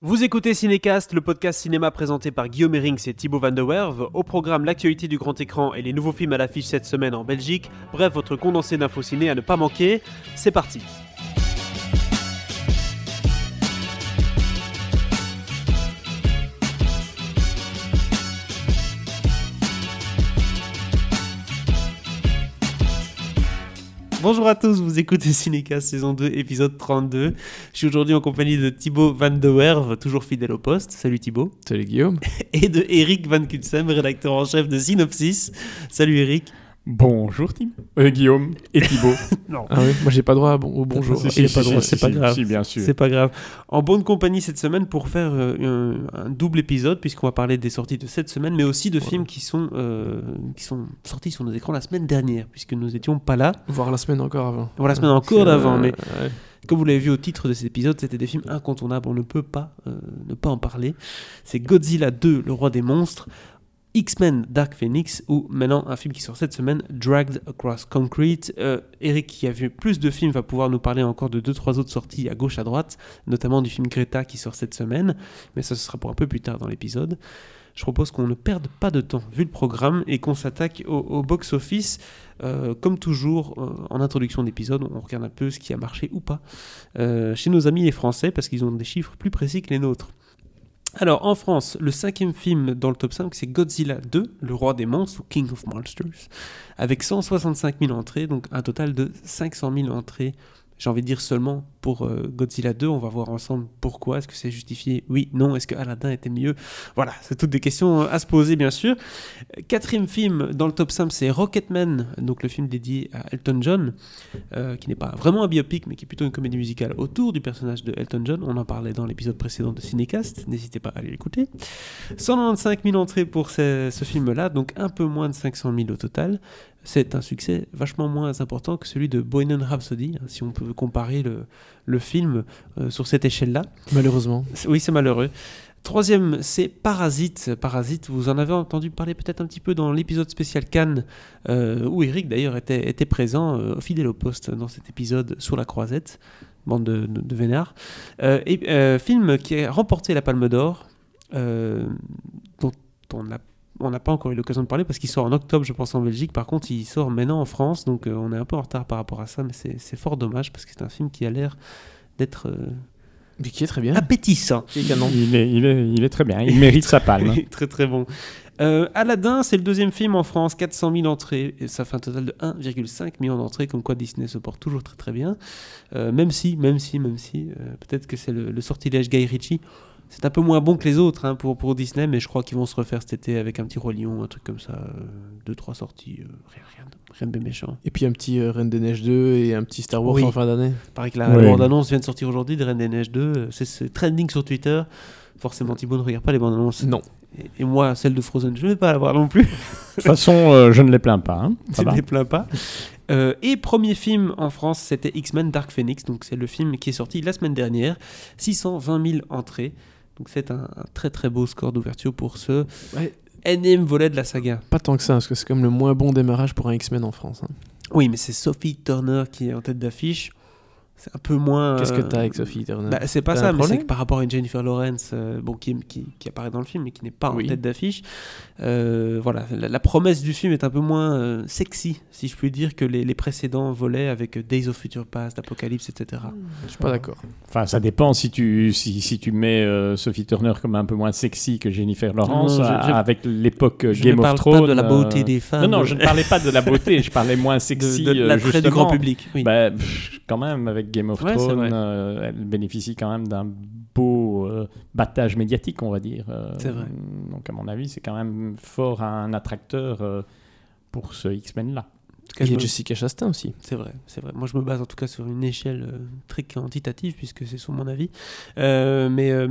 Vous écoutez Cinécast, le podcast cinéma présenté par Guillaume Herings et Thibaut Van der Werve. Au programme, l'actualité du grand écran et les nouveaux films à l'affiche cette semaine en Belgique. Bref, votre condensé d'infos ciné à ne pas manquer. C'est parti. Bonjour à tous, vous écoutez Cinécast saison 2, épisode 32. Je suis aujourd'hui en compagnie de Thibaut Van der Werve, toujours fidèle au poste. Salut Thibaut. Salut Guillaume. Et de Eric Van Kutsem, rédacteur en chef de Synopsis. Salut Eric. Bonjour Guillaume et Thibaut. Non. Ah oui, moi j'ai pas droit au bonjour. C'est pas grave. Si, bien sûr. C'est pas grave. En bonne compagnie cette semaine pour faire un double épisode, puisqu'on va parler des sorties de cette semaine, mais aussi de films qui sont sortis sur nos écrans la semaine dernière, puisque nous n'étions pas là. Voire la semaine encore avant. Voilà, la semaine encore d'avant, mais ouais. comme vous l'avez vu au titre de cet épisode, c'était des films incontournables, on ne peut pas ne pas en parler. C'est Godzilla 2, le roi des monstres, X-Men Dark Phoenix, ou maintenant un film qui sort cette semaine, Dragged Across Concrete. Eric, qui a vu plus de films, va pouvoir nous parler encore de 2-3 autres sorties à gauche à droite, notamment du film Greta qui sort cette semaine, mais ça ce sera pour un peu plus tard dans l'épisode. Je propose qu'on ne perde pas de temps vu le programme et qu'on s'attaque au box-office. Comme toujours, en introduction d'épisode, on regarde un peu ce qui a marché ou pas chez nos amis les Français, parce qu'ils ont des chiffres plus précis que les nôtres. Alors, en France, le 5e film dans le top 5, c'est Godzilla 2, le roi des monstres, ou King of Monsters, avec 165 000 entrées, donc un total de 500 000 entrées, j'ai envie de dire seulement pour Godzilla 2. On va voir ensemble pourquoi, est-ce que c'est justifié, oui, non, est-ce que Aladdin était mieux, voilà, c'est toutes des questions à se poser bien sûr. 4e film dans le top 5, c'est Rocketman, donc le film dédié à Elton John, qui n'est pas vraiment un biopic, mais qui est plutôt une comédie musicale autour du personnage de Elton John. On en parlait dans l'épisode précédent de Cinécast, n'hésitez pas à aller l'écouter. 195 000 entrées pour ce film-là, donc un peu moins de 500 000 au total. C'est un succès vachement moins important que celui de Bohemian Rhapsody, hein, si on peut comparer le film sur cette échelle-là. Malheureusement. Oui, c'est malheureux. 3e, c'est Parasite. Parasite, vous en avez entendu parler peut-être un petit peu dans l'épisode spécial Cannes, où Eric d'ailleurs était présent, fidèle au poste dans cet épisode sur la croisette, bande de vénards. Film qui a remporté la Palme d'Or, dont on n'a pas encore eu l'occasion de parler parce qu'il sort en octobre, je pense, en Belgique. Par contre, il sort maintenant en France, donc on est un peu en retard par rapport à ça, mais c'est fort dommage parce que c'est un film qui a l'air d'être Mais qui est très bien. appétissant. Qui est canon. Il est très bien, il mérite sa palme. Très très bon. Aladdin, c'est le 2e film en France, 400 000 entrées, et ça fait un total de 1,5 million d'entrées, comme quoi Disney se porte toujours très très bien. Même si, peut-être que c'est le sortilège Guy Ritchie. C'est un peu moins bon que les autres hein, pour Disney, mais je crois qu'ils vont se refaire cet été avec un petit Roi Lion, un truc comme ça, 2-3 sorties, rien de bien méchant. Et puis un petit Reine des Neiges 2 et un petit Star Wars Oui. en fin d'année. Pareil que la bande-annonce vient de sortir aujourd'hui de Reine des Neiges 2, c'est trending sur Twitter. Forcément, Thibaut ne regarde pas les bandes-annonces. Non. Et moi, celle de Frozen, je ne vais pas la voir non plus. De toute façon, je ne les plains pas. Hein. Je ne les plains pas. Et premier film en France, c'était X-Men Dark Phoenix. Donc c'est le film qui est sorti la semaine dernière. 620 000 entrées. Donc c'est un très très beau score d'ouverture pour ce énième volet de la saga. Pas tant que ça, parce que c'est comme le moins bon démarrage pour un X-Men en France. Hein. Oui, mais c'est Sophie Turner qui est en tête d'affiche. C'est un peu moins... Qu'est-ce que t'as avec Sophie Turner ? C'est pas T'as ça, un mais problème c'est que par rapport à une Jennifer Lawrence qui apparaît dans le film, mais qui n'est pas en tête d'affiche. Voilà, la promesse du film est un peu moins sexy, si je puis dire, que les précédents volets avec Days of Future Past, Apocalypse, etc. Je suis pas d'accord. Enfin, ça dépend si tu mets Sophie Turner comme un peu moins sexy que Jennifer Lawrence, avec l'époque Game of Thrones. Je ne parle pas de la beauté des femmes. Non, je ne parlais pas de la beauté, je parlais moins sexy. de l'attrait du grand public. Oui. Quand même, avec Game of Thrones, elle bénéficie quand même d'un beau battage médiatique, on va dire. C'est vrai. Donc, à mon avis, c'est quand même fort un attracteur pour ce X-Men-là. Il y a Jessica Chastain aussi. C'est vrai. Moi, je me base en tout cas sur une échelle très quantitative, puisque c'est sur mon avis. Mais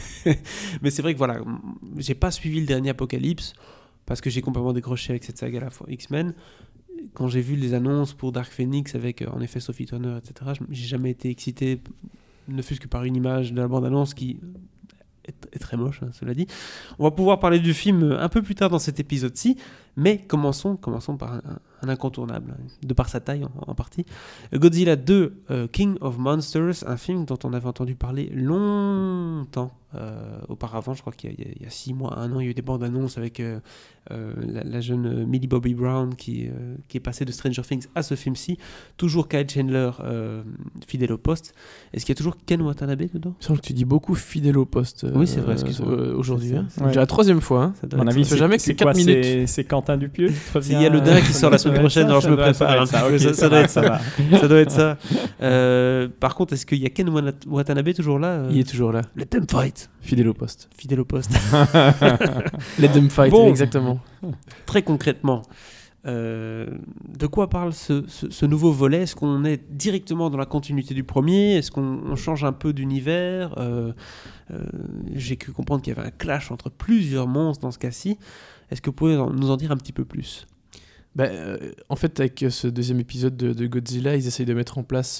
c'est vrai que voilà, j'ai pas suivi le dernier Apocalypse, parce que j'ai complètement décroché avec cette saga à la fois X-Men. Quand j'ai vu les annonces pour Dark Phoenix avec en effet Sophie Turner, etc., j'ai jamais été excité, ne fût-ce que par une image de la bande-annonce qui est très moche, hein, cela dit. On va pouvoir parler du film un peu plus tard dans cet épisode-ci, Mais commençons par un incontournable, de par sa taille en partie. Godzilla 2, King of Monsters, un film dont on avait entendu parler longtemps auparavant. Je crois qu'il y a 6 mois, 1 an, il y a eu des bandes annonces avec la jeune Millie Bobby Brown qui est passée de Stranger Things à ce film-ci. Toujours Kyle Chandler, fidèle au poste. Est-ce qu'il y a toujours Ken Watanabe dedans ? Il semble que tu dis beaucoup fidèle au poste Oui, c'est vrai, excuse-moi. Aujourd'hui. C'est Ouais. déjà la 3e fois. Hein. Ça doit À mon être- avis, ça fait jamais que c'est 4 minutes. C'est Quentin Dupieux qui revient. Il y a le dain qui sort la semaine prochaine, alors je me prépare un petit peu. Ça doit être ça. Ça doit être ça. Par contre, est-ce qu'il y a Ken Watanabe toujours là Il est toujours là. Let them fight. Fidèle au poste. Fidèle au poste. Let them fight, Bon. exactement. Très concrètement, de quoi parle ce nouveau volet ? Est-ce qu'on est directement dans la continuité du premier ? Est-ce qu'on change un peu d'univers ? J'ai cru comprendre qu'il y avait un clash entre plusieurs monstres dans ce cas-ci. Est-ce que vous pouvez nous en dire un petit peu plus ? En fait, avec ce 2e épisode de Godzilla, ils essayent de mettre en place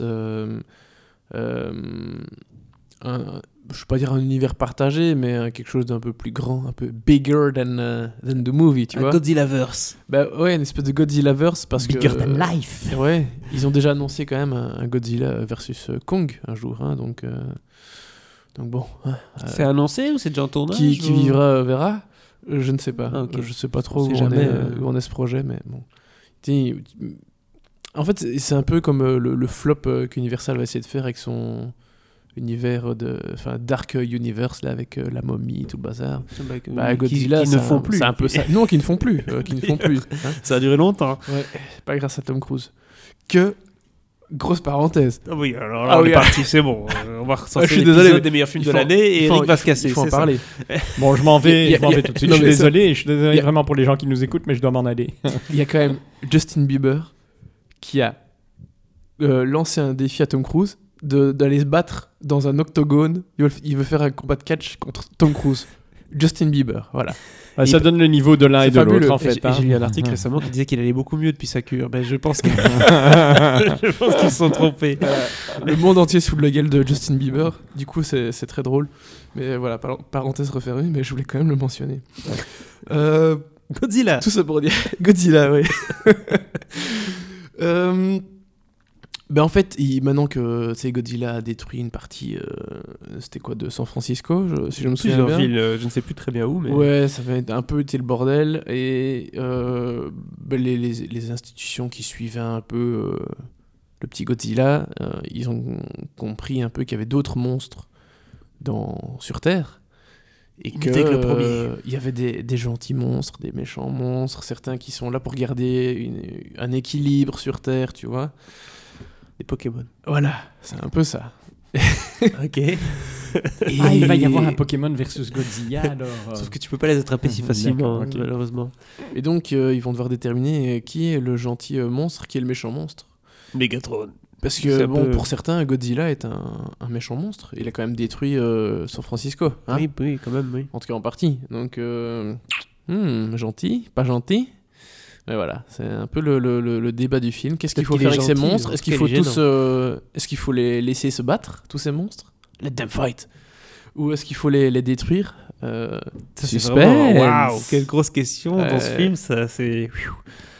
je ne vais pas dire un univers partagé, mais quelque chose d'un peu plus grand, un peu bigger than the movie, tu vois. Godzillaverse. Ouais, une espèce de Godzillaverse parce Bigger que... than life. Ouais, ils ont déjà annoncé quand même un Godzilla versus Kong un jour, hein, donc bon. C'est annoncé ou c'est déjà en tournage Qui ou... vivra verra. Je ne sais pas. Ah, ok. Je ne sais pas trop On où sait jamais, on est ce projet, mais bon. En fait, c'est un peu comme le flop qu'Universal va essayer de faire avec son univers Dark Universe là, avec la momie, tout le bazar. Godzilla, qui ne font plus. C'est un peu ça. Non, qui ne font plus. Qui ne font plus. Hein. Ça a duré longtemps. Ouais, pas grâce à Tom Cruise. Grosse parenthèse. Ah oui, alors là, on est parti, c'est bon. On va recenser je suis désolé, des meilleurs films de l'année et Eric va se casser. Il faut en c'est ça. parler. Bon, je m'en vais tout de suite. Non, Je mais suis désolé vraiment pour les gens qui nous écoutent, mais je dois m'en aller. Il y a quand même Justin Bieber qui a lancé un défi à Tom Cruise d'aller se battre dans un octogone. Il veut faire un combat de catch contre Tom Cruise. Justin Bieber, voilà. Ça donne le niveau de l'un et de l'autre, en fait. J'ai lu un article récemment qui disait qu'il allait beaucoup mieux depuis sa cure. Je pense qu'ils se sont trompés. Le monde entier se fout de la gueule de Justin Bieber. Du coup, c'est très drôle. Mais voilà, parenthèse refermée, mais je voulais quand même le mentionner. Godzilla. Tout ça pour dire Godzilla, oui. En fait, maintenant que Godzilla a détruit une partie, c'était quoi, de San Francisco, si je me souviens bien. Ville, je ne sais plus très bien où, mais... Ouais, ça va être un peu été le bordel. Et les institutions qui suivaient un peu le petit Godzilla, ils ont compris un peu qu'il y avait d'autres monstres sur Terre. Et qu'il y avait des gentils monstres, des méchants monstres, certains qui sont là pour garder un équilibre sur Terre, tu vois. Des Pokémon. Voilà, c'est un peu ça. Ok. Il va y avoir un Pokémon versus Godzilla, alors... Sauf que tu peux pas les attraper si facilement, D'accord, ok. malheureusement. Et donc, ils vont devoir déterminer qui est le gentil monstre, qui est le méchant monstre. Megatron. Parce que, pour certains, Godzilla est un méchant monstre. Il a quand même détruit San Francisco. Hein, Oui, quand même, oui. en tout cas, en partie. Donc, gentil, pas gentil. Mais voilà, c'est un peu le débat du film. Qu'est-ce qu'il faut faire avec ces monstres ? Est-ce qu'il faut est-ce qu'il faut les laisser se battre, tous ces monstres ? Let them fight. Ou est-ce qu'il faut les détruire ? Suspense. Waouh, quelle grosse question dans ce film, ça, c'est... Hein ?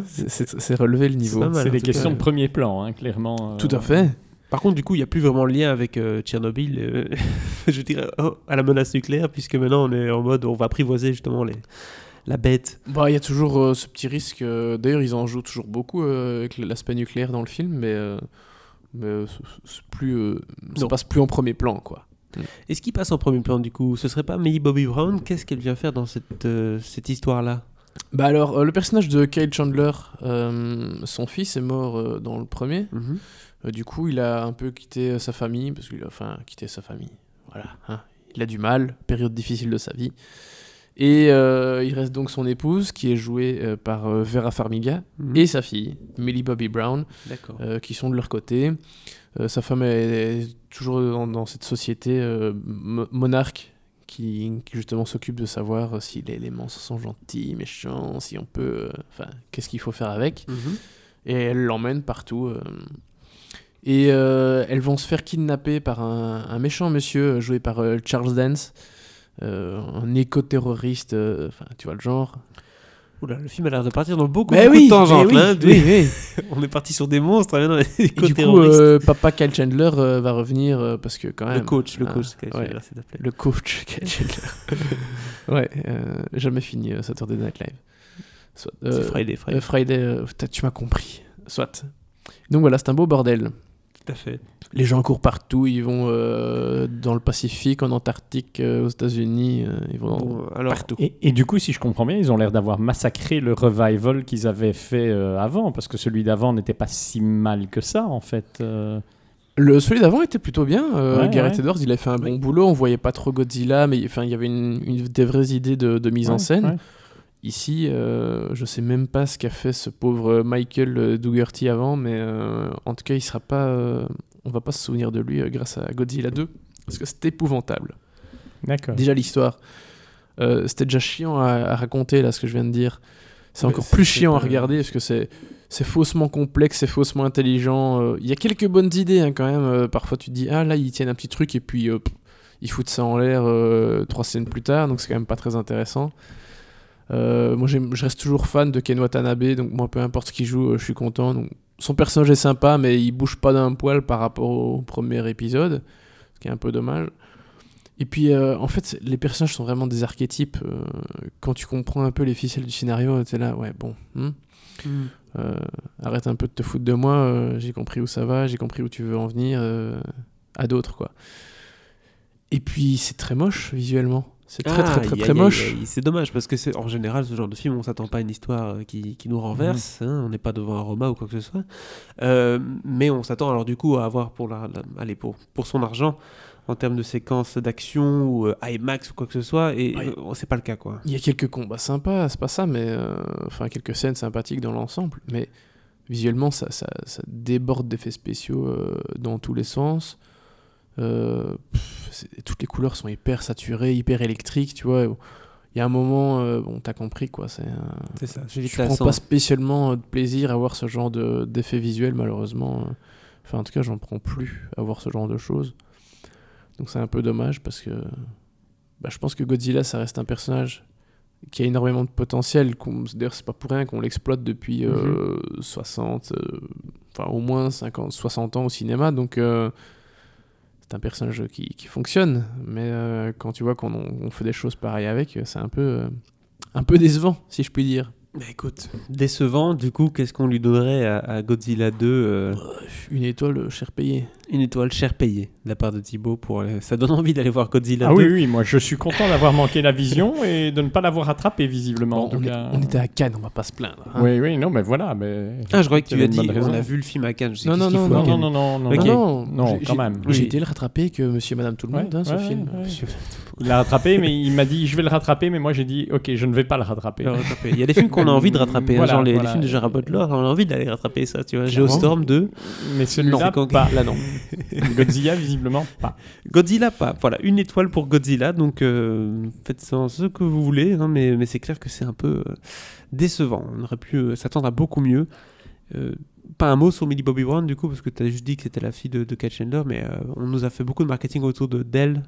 C'est relever le niveau. pas mal, C'est en des tout questions cas. de premier plan, hein, clairement. Tout à fait. Par contre, du coup, il n'y a plus vraiment le lien avec Tchernobyl, je dirais, à la menace nucléaire, puisque maintenant, on est en mode, on va apprivoiser justement la bête. Il y a toujours ce petit risque. D'ailleurs, ils en jouent toujours beaucoup avec l'aspect nucléaire dans le film, mais c'est plus, ça passe plus en premier plan, quoi. Et ce qui passe en premier plan, du coup, ce serait pas Millie Bobby Brown ? Qu'est-ce qu'elle vient faire dans cette histoire-là ? Alors, le personnage de Kyle Chandler, son fils est mort dans le premier. Du coup, il a un peu quitté sa famille, quitté sa famille. Voilà, hein. Il a du mal, période difficile de sa vie. Et il reste donc son épouse, qui est jouée par Vera Farmiga, et sa fille, Millie Bobby Brown, qui sont de leur côté. Sa femme est toujours dans cette société monarque qui justement s'occupe de savoir si les monstres sont gentils, méchants, si on peut... qu'est-ce qu'il faut faire avec. Et elle l'emmène partout. Et elles vont se faire kidnapper par un méchant monsieur joué par Charles Dance, un éco-terroriste, tu vois le genre. Oula, le film a l'air de partir dans beaucoup de tangentes. Oui. On est parti sur des monstres, dans les éco-terroristes. Papa Kyle Chandler va revenir parce que quand même... Le coach Kyle Chandler, s'il te plaît. Le coach Kyle Chandler. Jamais fini Saturday Night Live. C'est Friday. Tu m'as compris. Soit. Donc voilà, c'est un beau bordel. Tout à fait. Les gens courent partout, ils vont dans le Pacifique, en Antarctique, aux États-Unis, ils vont partout. Et du coup, si je comprends bien, ils ont l'air d'avoir massacré le revival qu'ils avaient fait avant, parce que celui d'avant n'était pas si mal que ça, en fait. Celui d'avant était plutôt bien. Gareth Edwards, il a fait un bon boulot. On voyait pas trop Godzilla, mais il y avait des vraies idées de mise en scène. Ouais. Ici, je sais même pas ce qu'a fait ce pauvre Michael Dougherty avant, mais en tout cas, il sera pas. On va pas se souvenir de lui grâce à Godzilla 2, parce que c'était épouvantable. D'accord. Déjà l'histoire, c'était déjà chiant à raconter là, ce que je viens de dire. C'est encore plus chiant à regarder parce que c'est faussement complexe, c'est faussement intelligent. Il y a quelques bonnes idées quand même. Parfois tu te dis là ils tiennent un petit truc et puis ils foutent ça en l'air 3 scènes plus tard, donc c'est quand même pas très intéressant. Moi je reste toujours fan de Ken Watanabe, donc moi peu importe ce qu'il joue, je suis content. Donc, son personnage est sympa, mais il bouge pas d'un poil par rapport au premier épisode, ce qui est un peu dommage. Et puis en fait les personnages sont vraiment des archétypes. Quand tu comprends un peu les ficelles du scénario, t'es là arrête un peu de te foutre de moi, j'ai compris où ça va, j'ai compris où tu veux en venir, à d'autres quoi. Et puis c'est très moche visuellement. C'est très moche. C'est dommage parce que en général ce genre de film on s'attend pas à une histoire qui nous renverse, on n'est pas devant un Roma ou quoi que ce soit, mais on s'attend alors du coup à avoir pour son argent en termes de séquences d'action ou IMAX ou quoi que ce soit, et c'est pas le cas quoi. Il y a quelques combats sympas, c'est pas ça, mais quelques scènes sympathiques dans l'ensemble, mais visuellement ça déborde d'effets spéciaux dans tous les sens. Toutes les couleurs sont hyper saturées, hyper électriques, tu vois. Il y a un moment, t'as compris quoi. C'est ça. Je prends pas spécialement de plaisir à voir ce genre d'effets visuels, malheureusement. En tout cas, j'en prends plus à voir ce genre de choses. Donc c'est un peu dommage parce que je pense que Godzilla, ça reste un personnage qui a énormément de potentiel. D'ailleurs, c'est pas pour rien qu'on l'exploite depuis 60, au moins 50, 60 ans au cinéma. Donc c'est un personnage qui fonctionne, mais quand tu vois qu'on fait des choses pareilles avec, c'est un peu décevant, si je puis dire. Bah écoute, décevant, du coup, qu'est-ce qu'on lui donnerait à Godzilla 2 Une étoile cher payée. Une étoile cher payée de la part de Thibaut. Ça donne envie d'aller voir Godzilla 2. Oui, moi je suis content d'avoir manqué la vision et de ne pas l'avoir attrapé visiblement. On était à Cannes, on va pas se plaindre. Hein. Oui, non, mais voilà. Je croyais que tu as dit, on a vu le film à Cannes. Non, quand même. J'ai été le rattraper que Monsieur et Madame tout le monde, ce film. Il l'a rattrapé, mais il m'a dit je vais le rattraper, mais moi j'ai dit ok, je ne vais pas le rattraper. Il y a des films qu'on a envie de rattraper, genre les films de Gerard Butler, on a envie d'aller rattraper ça, tu vois. Geostorm 2. Mais celui-là, pas. Là, non. Godzilla, visiblement, pas. Godzilla, pas. Voilà, une étoile pour Godzilla, donc faites ce que vous voulez, hein, mais c'est clair que c'est un peu décevant. On aurait pu s'attendre à beaucoup mieux. Pas un mot sur Millie Bobby Brown, du coup, parce que tu as juste dit que c'était la fille de Kyle Chandler, mais on nous a fait beaucoup de marketing autour d'elle.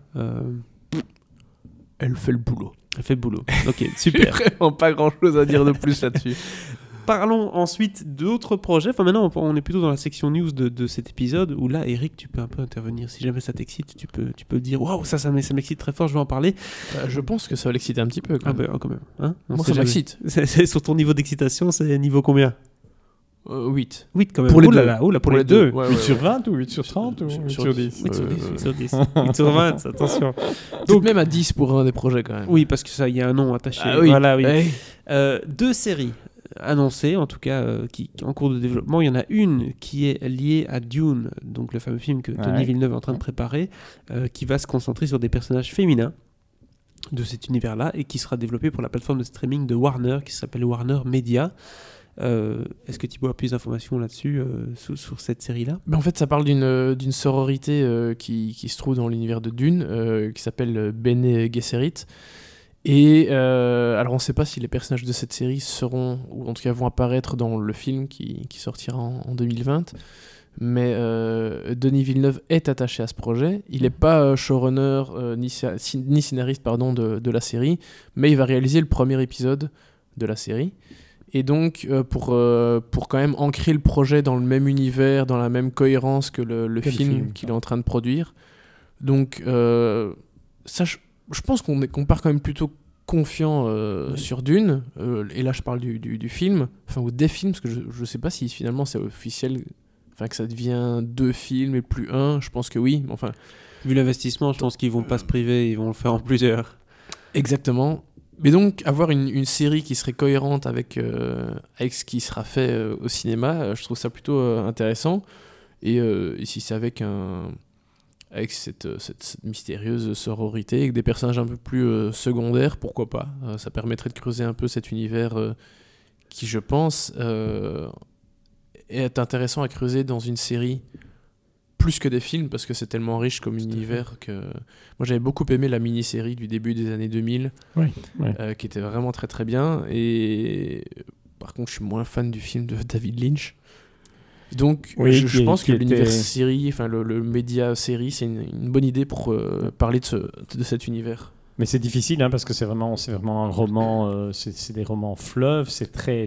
Elle fait le boulot. Ok, super. Vraiment pas grand-chose à dire de plus là-dessus. Parlons ensuite d'autres projets. Maintenant, on est plutôt dans la section news de cet épisode où là, Eric, tu peux un peu intervenir. Si jamais ça t'excite, tu peux dire waouh, ça m'excite très fort, je vais en parler. Je pense que ça va l'exciter un petit peu. Quand même. Quand même. Hein, moi, ça m'excite. C'est sur ton niveau d'excitation, c'est niveau combien 8. 8 quand même. Pour les deux. Pour les deux. 8 sur 20 ou 8 sur 30 ou 8 sur 10 8 sur 10. 8 sur 20, attention. Donc même à 10 pour un des projets quand même. Oui, parce que ça, il y a un nom attaché. Ah, oui. Voilà, oui. Hey. 2 séries annoncées, en tout cas, qui en cours de développement. Il y en a une qui est liée à Dune, donc le fameux film que Denis Villeneuve est en train de préparer, qui va se concentrer sur des personnages féminins de cet univers-là et qui sera développé pour la plateforme de streaming de Warner, qui s'appelle Warner Media. Est-ce que Thibaut a plus d'informations là-dessus sur cette série-là ? En fait, ça parle d'une sororité qui se trouve dans l'univers de Dune, qui s'appelle Bene Gesserit. Et alors, on ne sait pas si les personnages de cette série seront, ou en tout cas vont apparaître dans le film qui sortira en 2020. Mais Denis Villeneuve est attaché à ce projet. Il n'est pas showrunner ni scénariste de la série, mais il va réaliser le premier épisode de la série. Et donc, pour quand même ancrer le projet dans le même univers, dans la même cohérence que le film qu'il est en train de produire. Donc, ça, je pense qu'on part quand même plutôt confiant sur Dune. Et là, je parle du film, ou des films, parce que je ne sais pas si finalement c'est officiel, que ça devient 2 films et plus 1. Je pense que oui. Enfin, vu l'investissement, je pense qu'ils ne vont pas se priver, ils vont le faire en plusieurs. Exactement. Mais donc, avoir une série qui serait cohérente avec ce qui sera fait au cinéma, je trouve ça plutôt intéressant. Et si c'est avec cette mystérieuse sororité, avec des personnages un peu plus secondaires, pourquoi pas. Ça permettrait de creuser un peu cet univers qui, je pense, est intéressant à creuser dans une série plus que des films, parce que c'est tellement riche comme univers que... Moi, j'avais beaucoup aimé la mini-série du début des années 2000, qui était vraiment très très bien. Et par contre, je suis moins fan du film de David Lynch. Donc, je pense que l'univers série, le média série, c'est une bonne idée pour parler de cet univers. Mais c'est difficile, parce que c'est vraiment un roman, c'est des romans fleuves, c'est très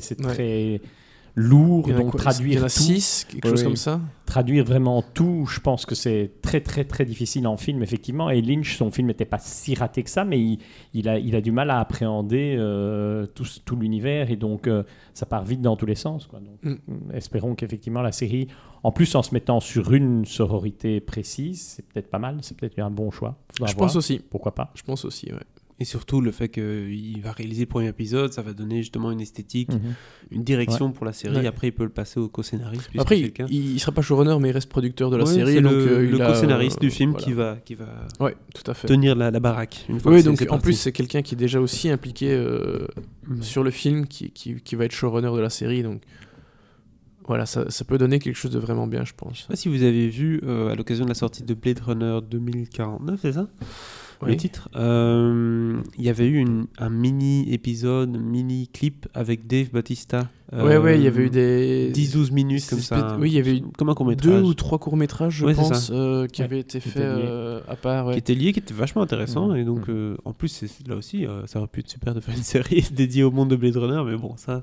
lourd, donc traduire il y en a tout. 6, quelque chose comme ça. Traduire vraiment tout, je pense que c'est très très très difficile en film, effectivement. Et Lynch, son film n'était pas si raté que ça, mais il a du mal à appréhender tout l'univers, et donc ça part vite dans tous les sens, quoi. Donc, espérons qu'effectivement la série, en plus en se mettant sur une sororité précise, c'est peut-être pas mal, c'est peut-être un bon choix. Je pense aussi. Pourquoi pas. Je pense aussi, ouais. Et surtout, le fait qu'il va réaliser le premier épisode, ça va donner justement une esthétique, une direction pour la série. Ouais. Après, il peut le passer au co-scénariste. Après, il ne sera pas showrunner, mais il reste producteur de la série. C'est donc, le co-scénariste du film qui va tout à fait. tenir la baraque. Une fois donc en plus, c'est quelqu'un qui est déjà aussi impliqué sur le film, qui va être showrunner de la série. Donc voilà, ça peut donner quelque chose de vraiment bien, je pense. Je ne sais pas si vous avez vu, à l'occasion de la sortie de Blade Runner 2049, c'est ça ? Le titre. Il y avait eu un mini-épisode, mini-clip avec Dave Bautista. Il y avait eu des 10-12 minutes comme ça. Oui, il y avait eu comme un court-métrage. 2 ou 3 courts-métrages, je pense, qui avaient été faits à part. Qui étaient liés, qui étaient vachement intéressants. Et donc, en plus, là aussi, ça aurait pu être super de faire une série dédiée au monde de Blade Runner, mais bon, ça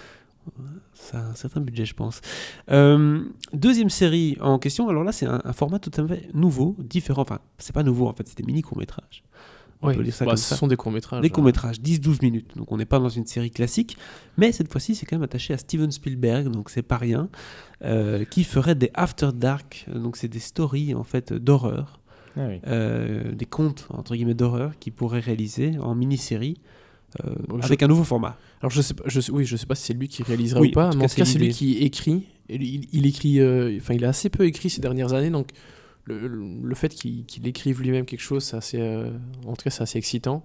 a un certain budget, je pense. Deuxième série en question, alors là c'est un format tout à fait nouveau, différent, enfin c'est pas nouveau en fait, c'est des mini courts-métrages. Ce sont des courts-métrages. Des courts-métrages, 10-12 minutes, donc on n'est pas dans une série classique, mais cette fois-ci c'est quand même attaché à Steven Spielberg, donc c'est pas rien, qui ferait des After Dark, donc c'est des stories en fait d'horreur, des contes entre guillemets d'horreur qu'il pourrait réaliser en mini-série. Avec un nouveau format. Alors je sais pas si c'est lui qui réalisera ou pas, mais en tout cas c'est lui qui écrit. Il écrit, il a assez peu écrit ces dernières années, donc le fait qu'il écrive lui-même quelque chose, c'est assez excitant.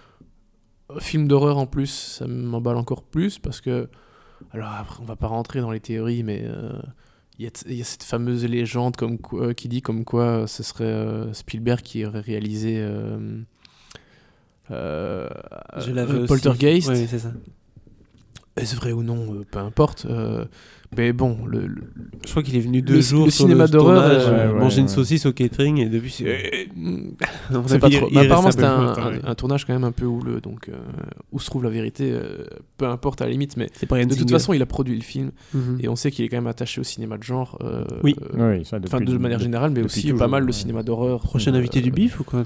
Film d'horreur en plus, ça m'emballe encore plus parce que, alors après on va pas rentrer dans les théories, mais il y a cette fameuse légende qui dit comme quoi ce serait Spielberg qui aurait réalisé Poltergeist. Oui, c'est ça. Est-ce vrai ou non, peu importe. Mais bon, je crois qu'il est venu 2 jours le sur cinéma le d'horreur, tournage, manger une saucisse au catering, et depuis c'est pas trop. Mais apparemment c'était un tournage quand même un peu houleux, donc où se trouve la vérité, peu importe à la limite, mais de toute façon il a produit le film, et on sait qu'il est quand même attaché au cinéma de genre, de manière générale, mais aussi pas mal le cinéma d'horreur. Prochain invité du bif ou quoi?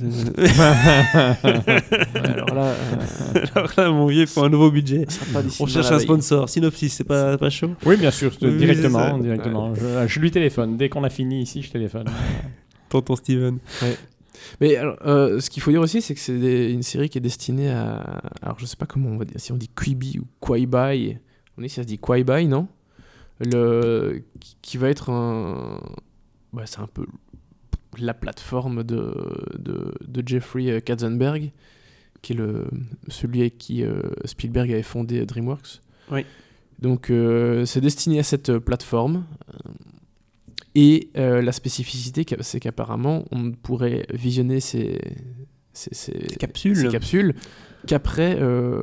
Alors là, mon vieux, il faut un nouveau budget. On cherche un sponsor. Synopsis, c'est pas chaud? Oui, bien sûr, directement. Je lui téléphone. Dès qu'on a fini ici, je téléphone. Tonton Steven. Ouais. Mais alors, ce qu'il faut dire aussi, c'est que c'est une série qui est destinée à... Alors, je sais pas comment on va dire, si on dit Quibi ou Quaibai. On dit si ça se dit Quaibai, non? Qui va être c'est un peu la plateforme de Jeffrey Katzenberg, qui est celui avec qui Spielberg avait fondé DreamWorks. Oui. Donc c'est destiné à cette plateforme, et la spécificité c'est qu'apparemment on pourrait visionner ces capsules qu'après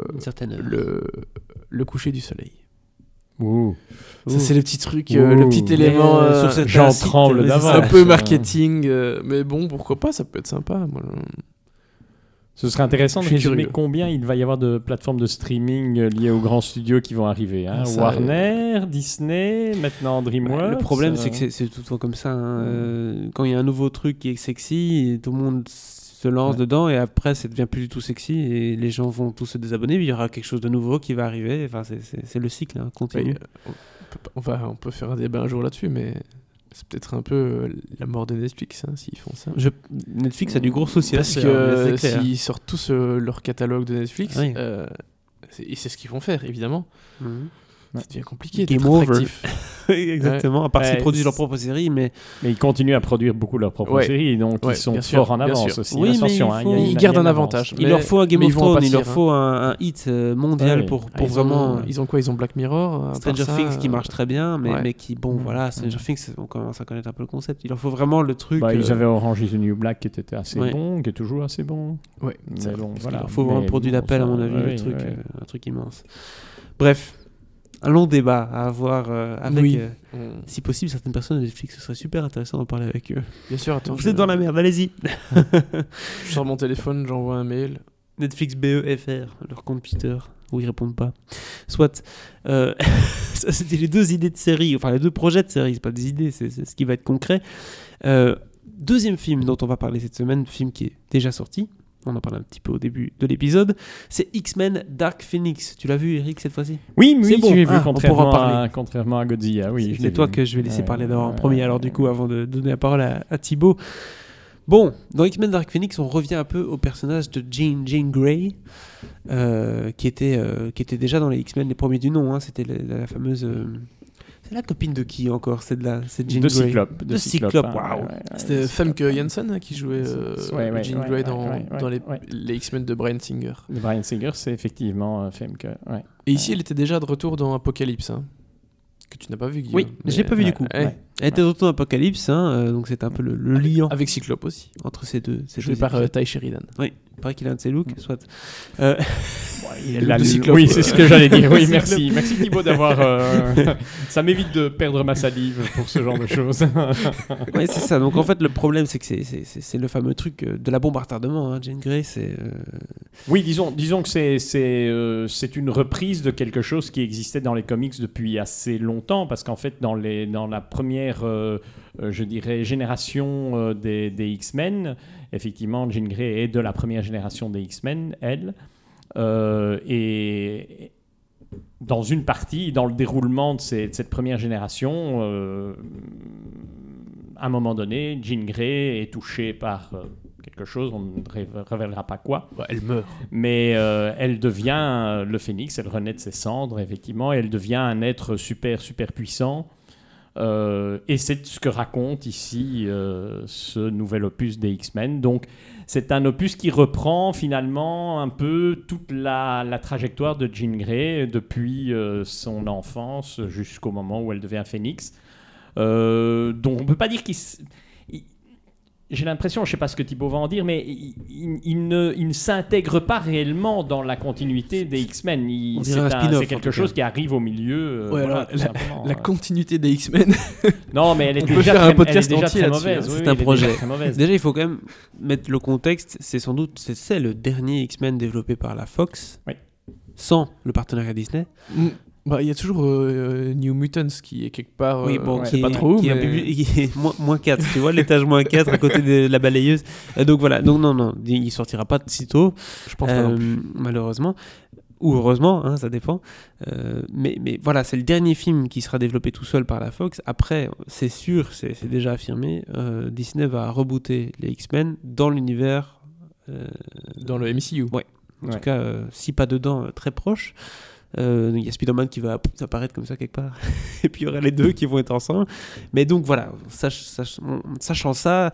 le coucher du soleil. Ça c'est le petit truc, le petit élément sur j'en tremble d'avance. Un peu marketing, mais bon, pourquoi pas, ça peut être sympa. Moi, Ce serait intéressant de Je suis résumer curieux. combien il va y avoir de plateformes de streaming liées aux grands studios qui vont arriver. Hein. Ça, Warner, Disney, maintenant DreamWorks. Le problème, c'est que c'est tout le temps comme ça. Hein. Quand il y a un nouveau truc qui est sexy, tout le monde se lance dedans et après, ça devient plus du tout sexy et les gens vont tous se désabonner. Il y aura quelque chose de nouveau qui va arriver. Enfin, c'est le cycle continu. On peut faire un débat un jour là-dessus, mais c'est peut-être un peu la mort de Netflix s'ils font ça. Netflix a du gros souci. Parce que s'ils sortent tous leur catalogue de Netflix, c'est ce qu'ils vont faire, évidemment. Ça devient compliqué Game d'être over. attractif. Exactement, à part s'ils produisent leurs propres séries, mais ils continuent à produire beaucoup leurs propres séries, donc ils sont forts en avance aussi. Oui, attention, ils gardent un avantage. Il leur faut un Game of Thrones, il leur faut un hit mondial pour vraiment... Ils ont quoi? Ils ont Black Mirror, Stranger Things qui marche très bien, mais qui, bon, voilà, Stranger Things, on commence à connaître un peu le concept. Il leur faut vraiment le truc... Ils avaient Orange is the New Black qui était assez bon, qui est toujours assez bon. Ouais, mais bon, voilà. Il leur faut un produit d'appel, à mon avis, un truc immense. Bref. Un long débat à avoir avec, si possible, certaines personnes de Netflix. Ce serait super intéressant d'en parler avec eux. Bien sûr, attends. Vous êtes dans la merde, allez-y. Je sors mon téléphone, j'envoie un mail. Netflix BEFR, leur compte Twitter, où ils répondent pas. Soit, ça c'était les 2 idées de série, enfin les 2 projets de série, c'est pas des idées, c'est ce qui va être concret. Deuxième film dont on va parler cette semaine, film qui est déjà sorti. On en parle un petit peu au début de l'épisode. C'est X-Men Dark Phoenix. Tu l'as vu, Eric, cette fois-ci? Oui, c'est bon. j'ai vu, on pourra en parler. Contrairement à Godzilla. Oui, c'est toi que je vais laisser parler d'abord en premier, alors du coup, avant de donner la parole à Thibaut. Bon, dans X-Men Dark Phoenix, on revient un peu au personnage de Jean Grey, qui était déjà dans les X-Men, les premiers du nom. Hein. C'était la fameuse... C'est la copine de qui encore? C'est Jean Grey. De Cyclope. Waouh. C'était Femke Janssen qui jouait Jean Grey dans les X-Men de Bryan Singer. De Bryan Singer, c'est effectivement Femke. Ouais. Et ici, elle était déjà de retour dans Apocalypse, que tu n'as pas vu, Guillaume. Oui, je l'ai pas vu du coup. Elle était de retour dans Apocalypse, donc c'est un peu le liant. Avec Cyclope aussi. Entre ces deux. Joué par Ty Sheridan. Oui, il paraît qu'il a un de ses looks, soit. Oui, c'est ce que j'allais dire. Oui, merci. Merci Thibaut d'avoir... Ça m'évite de perdre ma salive pour ce genre de choses. Oui, c'est ça. Donc en fait, le problème, c'est que c'est le fameux truc de la bombe à retardement. Hein. Jean Grey, c'est... Oui, disons que c'est une reprise de quelque chose qui existait dans les comics depuis assez longtemps, parce qu'en fait, dans la première, je dirais, génération des X-Men, effectivement, Jean Grey est de la première génération des X-Men, elle. Et dans une partie, dans le déroulement de cette première génération, à un moment donné, Jean Grey est touchée par quelque chose, on ne révélera pas quoi. Elle meurt. Mais elle devient le phénix, elle renaît de ses cendres, effectivement, et elle devient un être super, super puissant. Et c'est ce que raconte ici ce nouvel opus des X-Men. Donc, c'est un opus qui reprend finalement un peu toute la trajectoire de Jean Grey depuis son enfance jusqu'au moment où elle devient phénix. Donc, on ne peut pas dire qu'il... J'ai l'impression, je ne sais pas ce que Thibaut va en dire, mais il ne s'intègre pas réellement dans la continuité des X-Men. C'est quelque chose qui arrive au milieu. Voilà, la continuité des X-Men. Non, mais elle est déjà très mauvaise. C'est un projet. Déjà, il faut quand même mettre le contexte. C'est sans doute c'est le dernier X-Men développé par la Fox, sans le partenariat Disney. Il y a toujours New Mutants qui est quelque part, qui pas trop où, qui est moins 4, tu vois, l'étage moins 4 à côté de la balayeuse. Donc voilà, donc non, il sortira pas de sitôt, je pense pas non plus. Malheureusement. Ou heureusement, hein, ça dépend. Mais voilà, c'est le dernier film qui sera développé tout seul par la Fox. Après, c'est sûr, c'est déjà affirmé, Disney va rebooter les X-Men dans l'univers... dans le MCU. Ouais, en tout cas, si pas dedans, très proche. Il y a Spider-Man qui va apparaître comme ça quelque part et puis il y aura les deux qui vont être ensemble, mais donc voilà, sachant ça,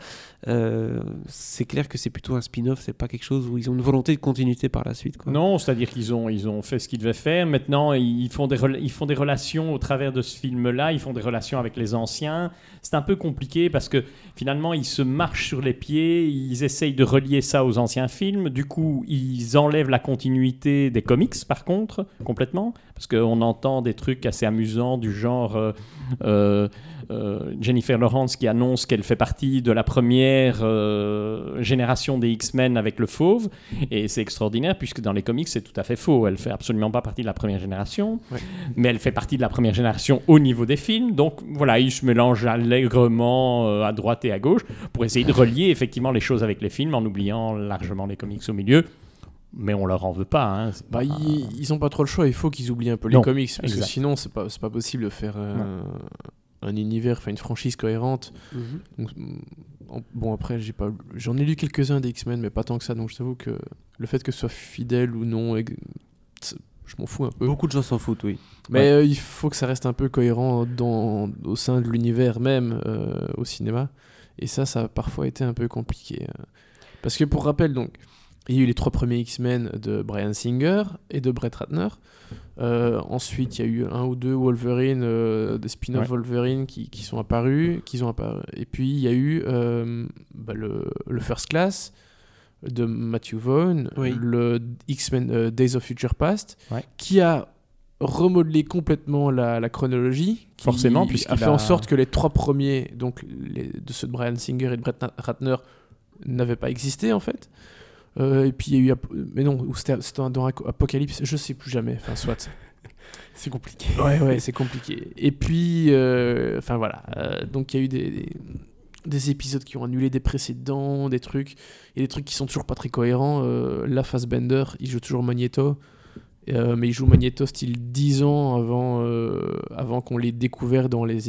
c'est clair que c'est plutôt un spin-off, c'est pas quelque chose où ils ont une volonté de continuité par la suite, quoi. Non, c'est-à-dire qu'ils ont fait ce qu'ils devaient faire. Maintenant ils font des relations au travers de ce film-là, ils font des relations avec les anciens. C'est un peu compliqué parce que finalement ils se marchent sur les pieds, ils essayent de relier ça aux anciens films, du coup ils enlèvent la continuité des comics par contre complètement, parce qu'on entend des trucs assez amusants du genre Jennifer Lawrence qui annonce qu'elle fait partie de la première génération des X-Men avec le fauve, et c'est extraordinaire puisque dans les comics c'est tout à fait faux, elle fait absolument pas partie de la première génération, mais elle fait partie de la première génération au niveau des films, donc voilà, ils se mélangent allègrement à droite et à gauche pour essayer de relier effectivement les choses avec les films en oubliant largement les comics au milieu. Mais on leur en veut pas. Hein. Ils ont pas trop le choix. Il faut qu'ils oublient un peu les comics parce que sinon c'est pas possible de faire un univers, une franchise cohérente. Donc, bon après j'en ai lu quelques-uns des X-Men, mais pas tant que ça. Donc je t'avoue que le fait que ce soit fidèle ou non, je m'en fous un peu. Beaucoup de gens s'en foutent, oui. Mais il faut que ça reste un peu cohérent au sein de l'univers même au cinéma. Et ça a parfois été un peu compliqué. Parce que pour rappel, donc, il y a eu les 3 premiers X-Men de Bryan Singer et de Brett Ratner. Ensuite, il y a eu 1 ou 2 Wolverine, des spin-off Wolverine qui sont apparus. Et puis, il y a eu le First Class de Matthew Vaughn, le X-Men Days of Future Past, qui a remodelé complètement la chronologie. Forcément, puisqu'il a fait en sorte que les 3 premiers, donc de ceux de Bryan Singer et de Brett Ratner, n'avaient pas existé en fait. Et puis il y a eu mais non, c'était dans Apocalypse, je sais plus jamais, soit c'est compliqué. Ouais, c'est compliqué. Et puis voilà, donc il y a eu des épisodes qui ont annulé des précédents, des trucs qui sont toujours pas très cohérents. Là, Fassbender, il joue toujours Magneto, mais il joue Magneto style 10 ans avant qu'on l'ait découvert dans les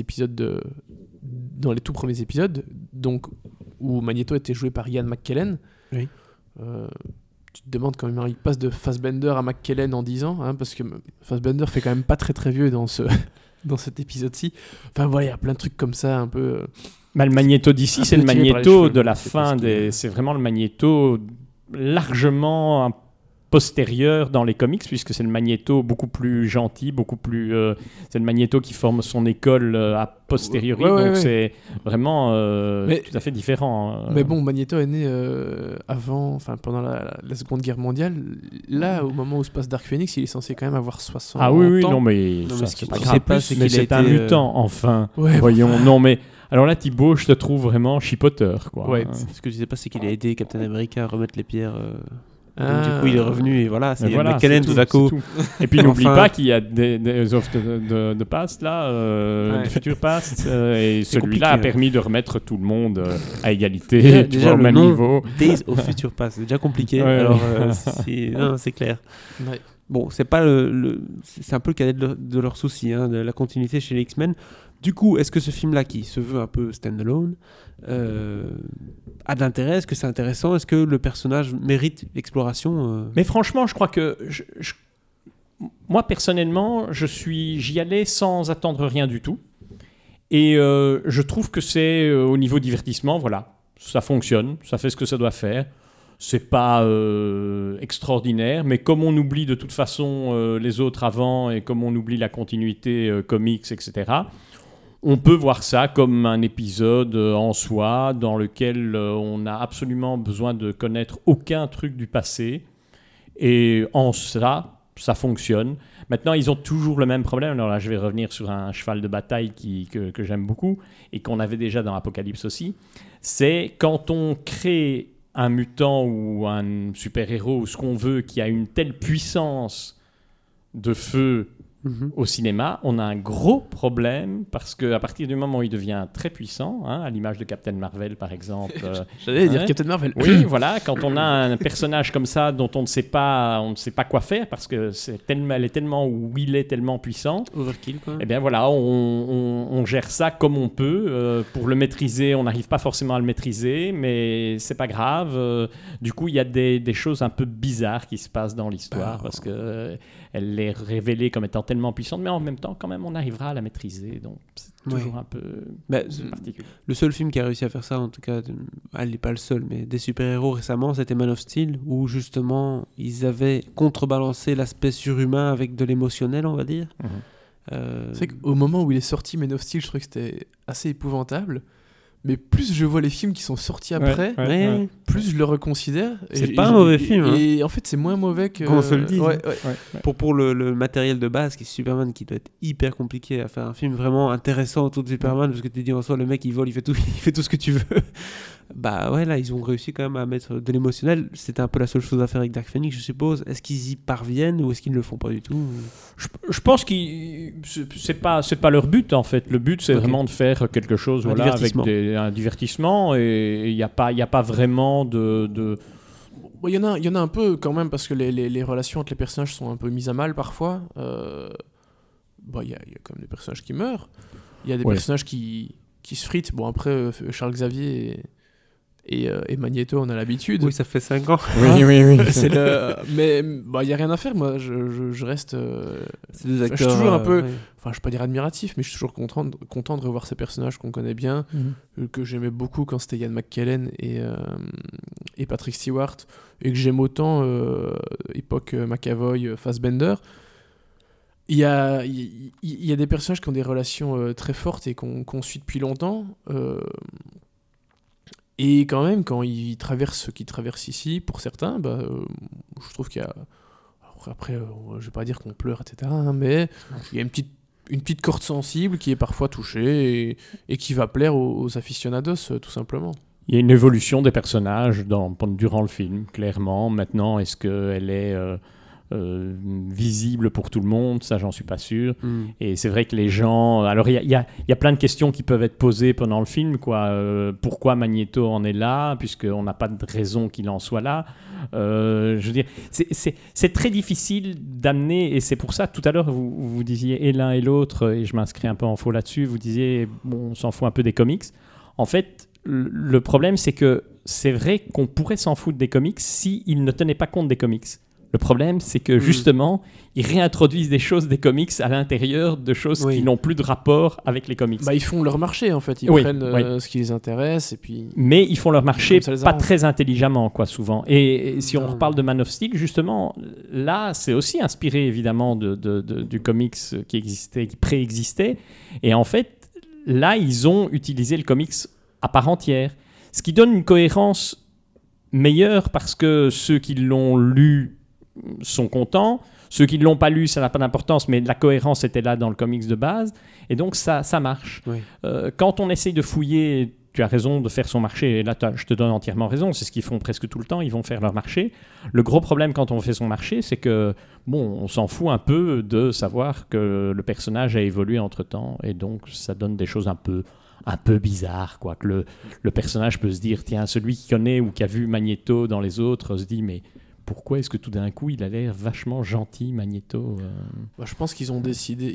tout premiers épisodes, donc où Magneto était joué par Ian McKellen. Oui. Tu te demandes quand même, il passe de Fassbender à McKellen en 10 ans, parce que Fassbender fait quand même pas très très vieux dans cet épisode-ci. Enfin voilà, il y a plein de trucs comme ça un peu. Le Magneto d'ici, c'est le Magneto de la fin c'est vraiment le Magneto largement postérieur dans les comics, puisque c'est le Magneto beaucoup plus gentil, c'est le Magneto qui forme son école a posteriori, donc c'est vraiment tout à fait différent. Mais bon, Magneto est né pendant la Seconde Guerre mondiale. Là, au moment où se passe Dark Phoenix, il est censé quand même avoir 60 ans. Ah oui, non, mais c'est pas grave. Mais c'est un mutant, enfin. Voyons, non, mais... Alors là, Thibaut, je te trouve vraiment chipoteur, quoi. Ouais, ce que je disais pas, c'est qu'il a aidé Captain America à remettre les pierres... Donc, du coup, il est revenu et voilà, c'est McKellen tout à coup. Et puis, n'oublie pas qu'il y a des offres de Past, là, de Future Past, et celui-là a permis de remettre tout le monde à égalité, déjà au même niveau. Days of Future Past, c'est déjà compliqué, alors c'est clair. Ouais. Bon, c'est pas c'est un peu le cadet de leur souci, de la continuité chez les X-Men. Du coup, est-ce que ce film-là, qui se veut un peu stand-alone, a de l'intérêt? Est-ce que c'est intéressant? Est-ce que le personnage mérite l'exploration Mais franchement, je crois que... moi, personnellement, j'y allais sans attendre rien du tout. Et je trouve que c'est, au niveau divertissement, voilà, ça fonctionne, ça fait ce que ça doit faire. C'est pas extraordinaire, mais comme on oublie de toute façon les autres avant, et comme on oublie la continuité comics, etc., on peut voir ça comme un épisode en soi dans lequel on n'a absolument besoin de connaître aucun truc du passé. Et en ça fonctionne. Maintenant, ils ont toujours le même problème. Alors là, je vais revenir sur un cheval de bataille que j'aime beaucoup et qu'on avait déjà dans Apocalypse aussi. C'est quand on crée un mutant ou un super-héros ou ce qu'on veut qui a une telle puissance de feu au cinéma, on a un gros problème parce qu'à partir du moment où il devient très puissant, à l'image de Captain Marvel par exemple. J'allais dire Captain Marvel. Oui, voilà, quand on a un personnage comme ça dont on ne sait pas quoi faire parce que elle est tellement ou il est tellement puissant. Overkill, quoi. Eh bien voilà, on gère ça comme on peut. Pour le maîtriser, on n'arrive pas forcément à le maîtriser, mais c'est pas grave. Du coup, il y a des choses un peu bizarres qui se passent dans l'histoire parce que elle est révélée comme étant tellement puissante, mais en même temps, quand même, on arrivera à la maîtriser. Donc, c'est toujours un peu particulier. Le seul film qui a réussi à faire ça, en tout cas, elle n'est pas le seul, mais des super-héros récemment, c'était Man of Steel, où justement, ils avaient contrebalancé l'aspect surhumain avec de l'émotionnel, on va dire. C'est vrai qu'au moment où il est sorti, Man of Steel, je trouvais que c'était assez épouvantable. mais plus je vois les films qui sont sortis après, plus je le reconsidère. C'est pas un mauvais film. Et en fait, c'est moins mauvais que... Qu'on se le dise. Ouais. Pour le matériel de base, qui est Superman, qui doit être hyper compliqué à faire un film vraiment intéressant autour de Superman, parce que tu dis en soi, le mec, il vole, il fait tout ce que tu veux. Bah ouais, là, ils ont réussi quand même à mettre de l'émotionnel. C'était un peu la seule chose à faire avec Dark Phoenix, je suppose. Est-ce qu'ils y parviennent ou est-ce qu'ils ne le font pas du tout? Je pense que c'est pas leur but, en fait. Le but, c'est vraiment de faire quelque chose avec un divertissement, et il n'y a pas vraiment de... Bon, il y en a un peu quand même, parce que les relations entre les personnages sont un peu mises à mal parfois. Il y a quand même des personnages qui meurent. Il y a des personnages qui se fritent. Bon, après, Charles Xavier et Magneto, on a l'habitude. Oui, ça fait 5 ans. Oui. Mais il n'y a rien à faire. Moi, je reste... C'est des acteurs, je suis toujours un peu... Enfin, je ne vais pas dire admiratif, mais je suis toujours content de revoir ces personnages qu'on connaît bien, que j'aimais beaucoup quand c'était Ian McKellen et Patrick Stewart, et que j'aime autant époque McAvoy, Fassbender. Il y a des personnages qui ont des relations très fortes et qu'on suit depuis longtemps. Et quand même, quand ils traversent ce qu'ils traversent ici, pour certains, je trouve qu'il y a... Après, je vais pas dire qu'on pleure, etc. Mais il y a une petite corde sensible qui est parfois touchée et qui va plaire aux aficionados, tout simplement. Il y a une évolution des personnages durant le film, clairement. Maintenant, est-ce qu'elle est... visible pour tout le monde, ça j'en suis pas sûr. Et c'est vrai que les gens... Alors il y a plein de questions qui peuvent être posées pendant le film, quoi. Pourquoi Magneto en est là, puisqu'on n'a pas de raison qu'il en soit là. Je veux dire, c'est très difficile d'amener, et c'est pour ça, tout à l'heure, vous disiez et l'un et l'autre, et je m'inscris un peu en faux là-dessus, vous disiez, bon, on s'en fout un peu des comics. En fait, le problème, c'est que c'est vrai qu'on pourrait s'en foutre des comics s'ils ne tenaient pas compte des comics. Le problème, c'est que justement, ils réintroduisent des choses des comics à l'intérieur de choses qui n'ont plus de rapport avec les comics. Ils font leur marché, en fait. Ils prennent ce qui les intéresse. Et puis... Mais ils font leur marché pas très intelligemment, quoi, souvent. Et si on reparle de Man of Steel, justement, là, c'est aussi inspiré, évidemment, du comics qui préexistait. Et en fait, là, ils ont utilisé le comics à part entière. Ce qui donne une cohérence meilleure, parce que ceux qui l'ont lu sont contents. Ceux qui ne l'ont pas lu, ça n'a pas d'importance, mais la cohérence était là dans le comics de base, et donc ça marche. Quand on essaye de fouiller, tu as raison de faire son marché, et là je te donne entièrement raison, c'est ce qu'ils font presque tout le temps, ils vont faire leur marché. Le gros problème quand on fait son marché, c'est que on s'en fout un peu de savoir que le personnage a évolué entre-temps, et donc ça donne des choses un peu bizarres, quoi. Que le personnage peut se dire, tiens, celui qui connaît ou qui a vu Magneto dans les autres se dit, mais pourquoi est-ce que tout d'un coup il a l'air vachement gentil, Magneto Je pense qu'ils ont décidé,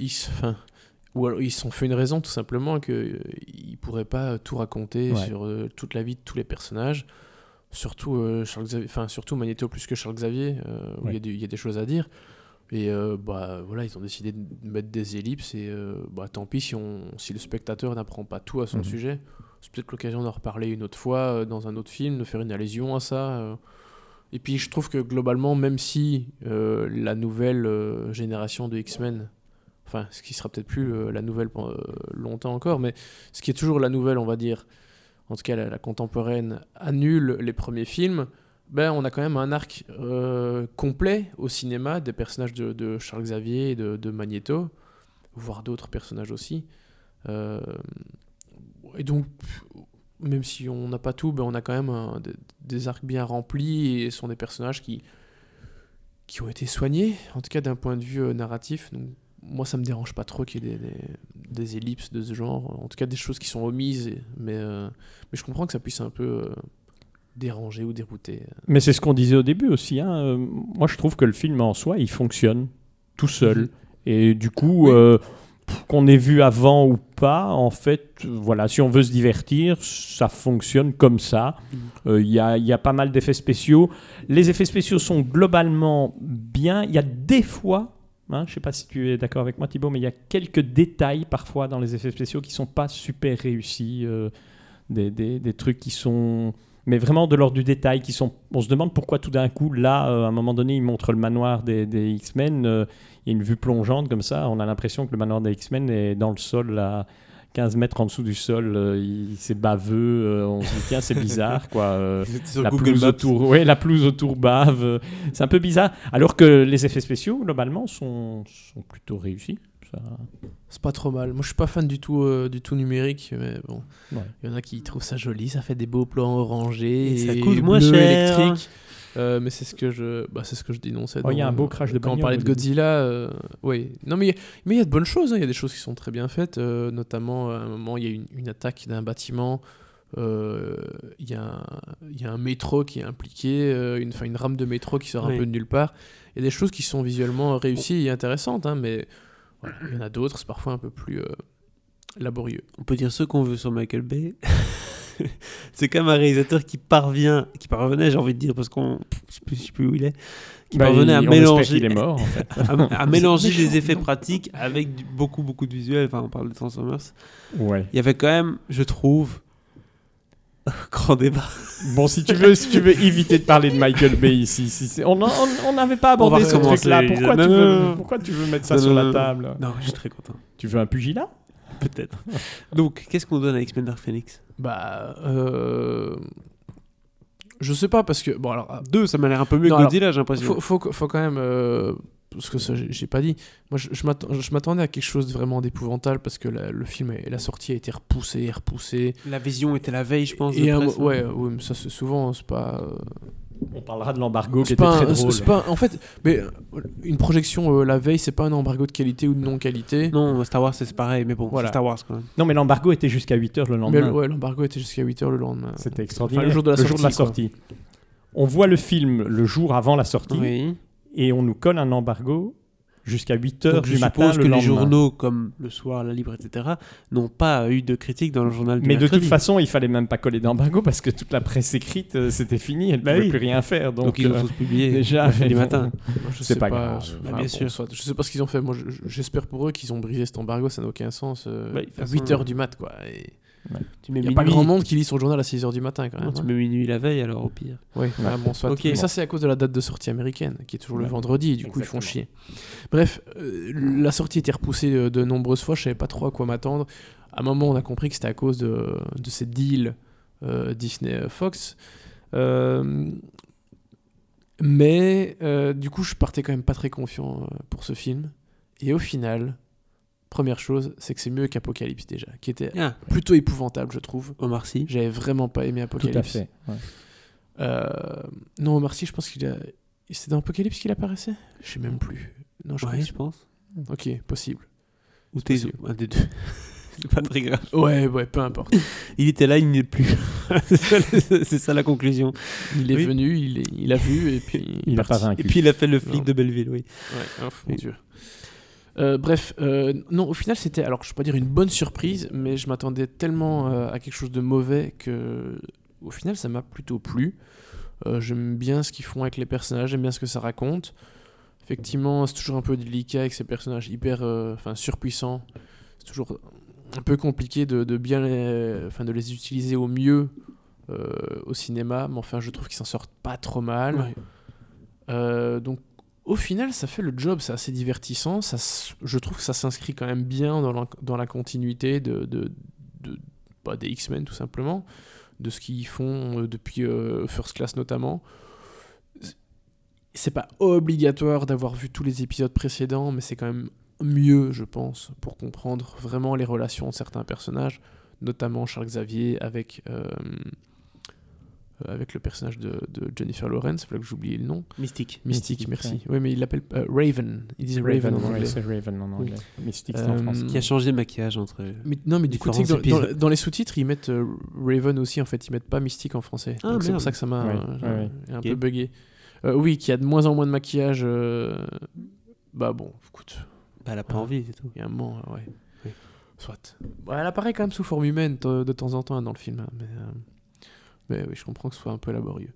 ou alors ils se sont fait une raison, tout simplement, qu'ils ne pourraient pas tout raconter sur toute la vie de tous les personnages, surtout surtout Magneto plus que Charles Xavier, où il y a des choses à dire. Et ils ont décidé de mettre des ellipses, et tant pis si le spectateur n'apprend pas tout à son sujet. C'est peut-être l'occasion d'en reparler une autre fois dans un autre film, de faire une allusion à ça. Et puis je trouve que globalement, même si la nouvelle génération de X-Men, enfin ce qui sera peut-être plus la nouvelle pendant longtemps encore, mais ce qui est toujours la nouvelle, on va dire, en tout cas la contemporaine, annule les premiers films, on a quand même un arc complet au cinéma des personnages de Charles Xavier et de Magneto, voire d'autres personnages aussi. Et donc, même si on n'a pas tout, on a quand même des arcs bien remplis, et ce sont des personnages qui ont été soignés, en tout cas d'un point de vue narratif. Donc, moi, ça me dérange pas trop qu'il y ait des ellipses de ce genre, en tout cas des choses qui sont omises, mais je comprends que ça puisse un peu déranger ou dérouter. Mais c'est ce qu'on disait au début aussi, hein. Moi, je trouve que le film en soi, il fonctionne tout seul. Et du coup, qu'on ait vu avant ou pas, en fait, voilà, si on veut se divertir, ça fonctionne comme ça. Il y a pas mal d'effets spéciaux. Les effets spéciaux sont globalement bien. Il y a des fois, je ne sais pas si tu es d'accord avec moi, Thibaut, mais il y a quelques détails parfois dans les effets spéciaux qui ne sont pas super réussis. Des trucs qui sont... mais vraiment de l'ordre du détail, on se demande pourquoi tout d'un coup, là, à un moment donné, ils montrent le manoir des X-Men, il y a une vue plongeante comme ça, on a l'impression que le manoir des X-Men est dans le sol, là, 15 mètres en dessous du sol, c'est baveux, on se dit tiens c'est bizarre quoi. La pelouse autour bave, c'est un peu bizarre. Alors que les effets spéciaux globalement sont plutôt réussis. Ça... C'est pas trop mal. Moi je suis pas fan du tout numérique, mais bon. Ouais. Il y en a qui trouvent ça joli, ça fait des beaux plans orangés et ça coûte moins cher. Électrique. Mais c'est ce que je dénonçais. Il y a un beau crash de bagnole. Quand on parlait de Godzilla, oui. Non, mais il y a de bonnes choses. Il y a des choses qui sont très bien faites. Notamment, à un moment, il y a une attaque d'un bâtiment. Il y a un métro qui est impliqué, une rame de métro qui sort un peu de nulle part. Il y a des choses qui sont visuellement réussies et intéressantes, mais voilà, il y en a d'autres, c'est parfois un peu plus laborieux. On peut dire ce qu'on veut sur Michael Bay. C'est quand même un réalisateur qui parvenait, j'ai envie de dire, parce qu'on je sais plus où il est, qui parvenait à mélanger, il est mort, en fait. à mélanger des effets pratiques avec beaucoup de visuels. Enfin, on parle de Transformers. Ouais. Il y avait quand même, je trouve, grand débat. Bon, si tu veux éviter de parler de Michael Bay ici, on n'avait pas abordé ce truc-là. Pourquoi tu veux mettre ça sur la table? Non, je suis très content. Tu veux un pugilat? Peut-être. Donc, qu'est-ce qu'on donne à X-Men Dark Phoenix? Je sais pas, parce que... Bon, alors... 2, ça m'a l'air un peu mieux que Godzilla, j'ai l'impression. Faut quand même... parce que ça, j'ai pas dit. Moi, je m'attendais à quelque chose de vraiment d'épouvantable, parce que le film, la sortie a été repoussée. La vision était la veille, je pense. Et ouais, mais ça, c'est souvent, c'est pas... On parlera de l'embargo qui était très drôle. En fait, mais une projection la veille, c'est pas un embargo de qualité ou de non-qualité. Non, Star Wars, c'est pareil, mais bon, voilà. C'est Star Wars quand même. Non, mais l'embargo était jusqu'à 8h le lendemain. Mais l'embargo était jusqu'à 8h le lendemain. C'était extraordinaire. Enfin, le jour de la sortie. On voit le film le jour avant la sortie, oui. Et on nous colle un embargo jusqu'à 8h du matin le lendemain. Je suppose que les journaux, comme Le Soir, La Libre, etc., n'ont pas eu de critiques dans le journal du mercredi. Mais de toute façon, il fallait même pas coller d'embargo parce que toute la presse écrite, c'était fini, elle ne pouvait plus rien faire. Donc ils ont tous publié déjà du matin. Je sais pas grave. Bien sûr. Je sais pas ce qu'ils ont fait. Moi, j'espère pour eux qu'ils ont brisé cet embargo, ça n'a aucun sens. À 8h du mat, quoi. Il n'y a pas grand monde qui lit son journal à 6h du matin quand même. Tu mets minuit la veille alors au pire. Oui, bon, soit. Okay. Mais ça c'est à cause de la date de sortie américaine qui est toujours le vendredi et du coup ils font chier. Bref, la sortie était repoussée de nombreuses fois, je savais pas trop à quoi m'attendre. À un moment on a compris que c'était à cause de ces deals Disney-Fox. Mais du coup je partais quand même pas très confiant pour ce film. Et au final... Première chose, c'est que c'est mieux qu'Apocalypse déjà, qui était plutôt épouvantable, je trouve. Omar Sy. J'avais vraiment pas aimé Apocalypse. Tout à fait. Ouais. Non, Omar Sy, je pense c'était dans Apocalypse qu'il apparaissait. Je sais même plus. Non, je pense. Ok, possible. Ou t'es un des deux. C'est pas très grave. Ouais, peu importe. Il était là, il n'y est plus. C'est ça la conclusion. Il est venu, il a vu et puis il a pas vaincu. Et puis il a fait le flic de Belleville, oui. Ouais, mon Dieu. Bref, non, au final c'était, alors je peux pas dire une bonne surprise, mais je m'attendais tellement à quelque chose de mauvais que au final ça m'a plutôt plu. J'aime bien ce qu'ils font avec les personnages, j'aime bien ce que ça raconte. Effectivement, c'est toujours un peu délicat avec ces personnages hyper surpuissants. C'est toujours un peu compliqué de bien de les utiliser au mieux au cinéma, mais enfin je trouve qu'ils s'en sortent pas trop mal. Ouais. Donc au final, ça fait le job, c'est assez divertissant. Je trouve que ça s'inscrit quand même bien dans la continuité des X-Men, tout simplement, de ce qu'ils font depuis First Class notamment. C'est pas obligatoire d'avoir vu tous les épisodes précédents, mais c'est quand même mieux, je pense, pour comprendre vraiment les relations de certains personnages, notamment Charles Xavier avec le personnage de Jennifer Lawrence, il fallait que j'oublie le nom. Mystique, merci. Ouais. Oui, mais il l'appelle Raven. Il disait Raven en anglais. C'est Raven en anglais. Mystique, c'est en français. Qui a changé le maquillage entre. Mais du coup, tu sais que dans les sous-titres, ils mettent Raven aussi. En fait, ils mettent pas Mystique en français. Donc c'est pour ça que ça m'a un peu bugué. Oui, qui a de moins en moins de maquillage. Bah bon, écoute. Elle a pas envie, c'est tout. Il y a un moment, ouais. Oui. Soit. Elle apparaît quand même sous forme humaine de temps en temps dans le film, mais oui, je comprends que ce soit un peu laborieux.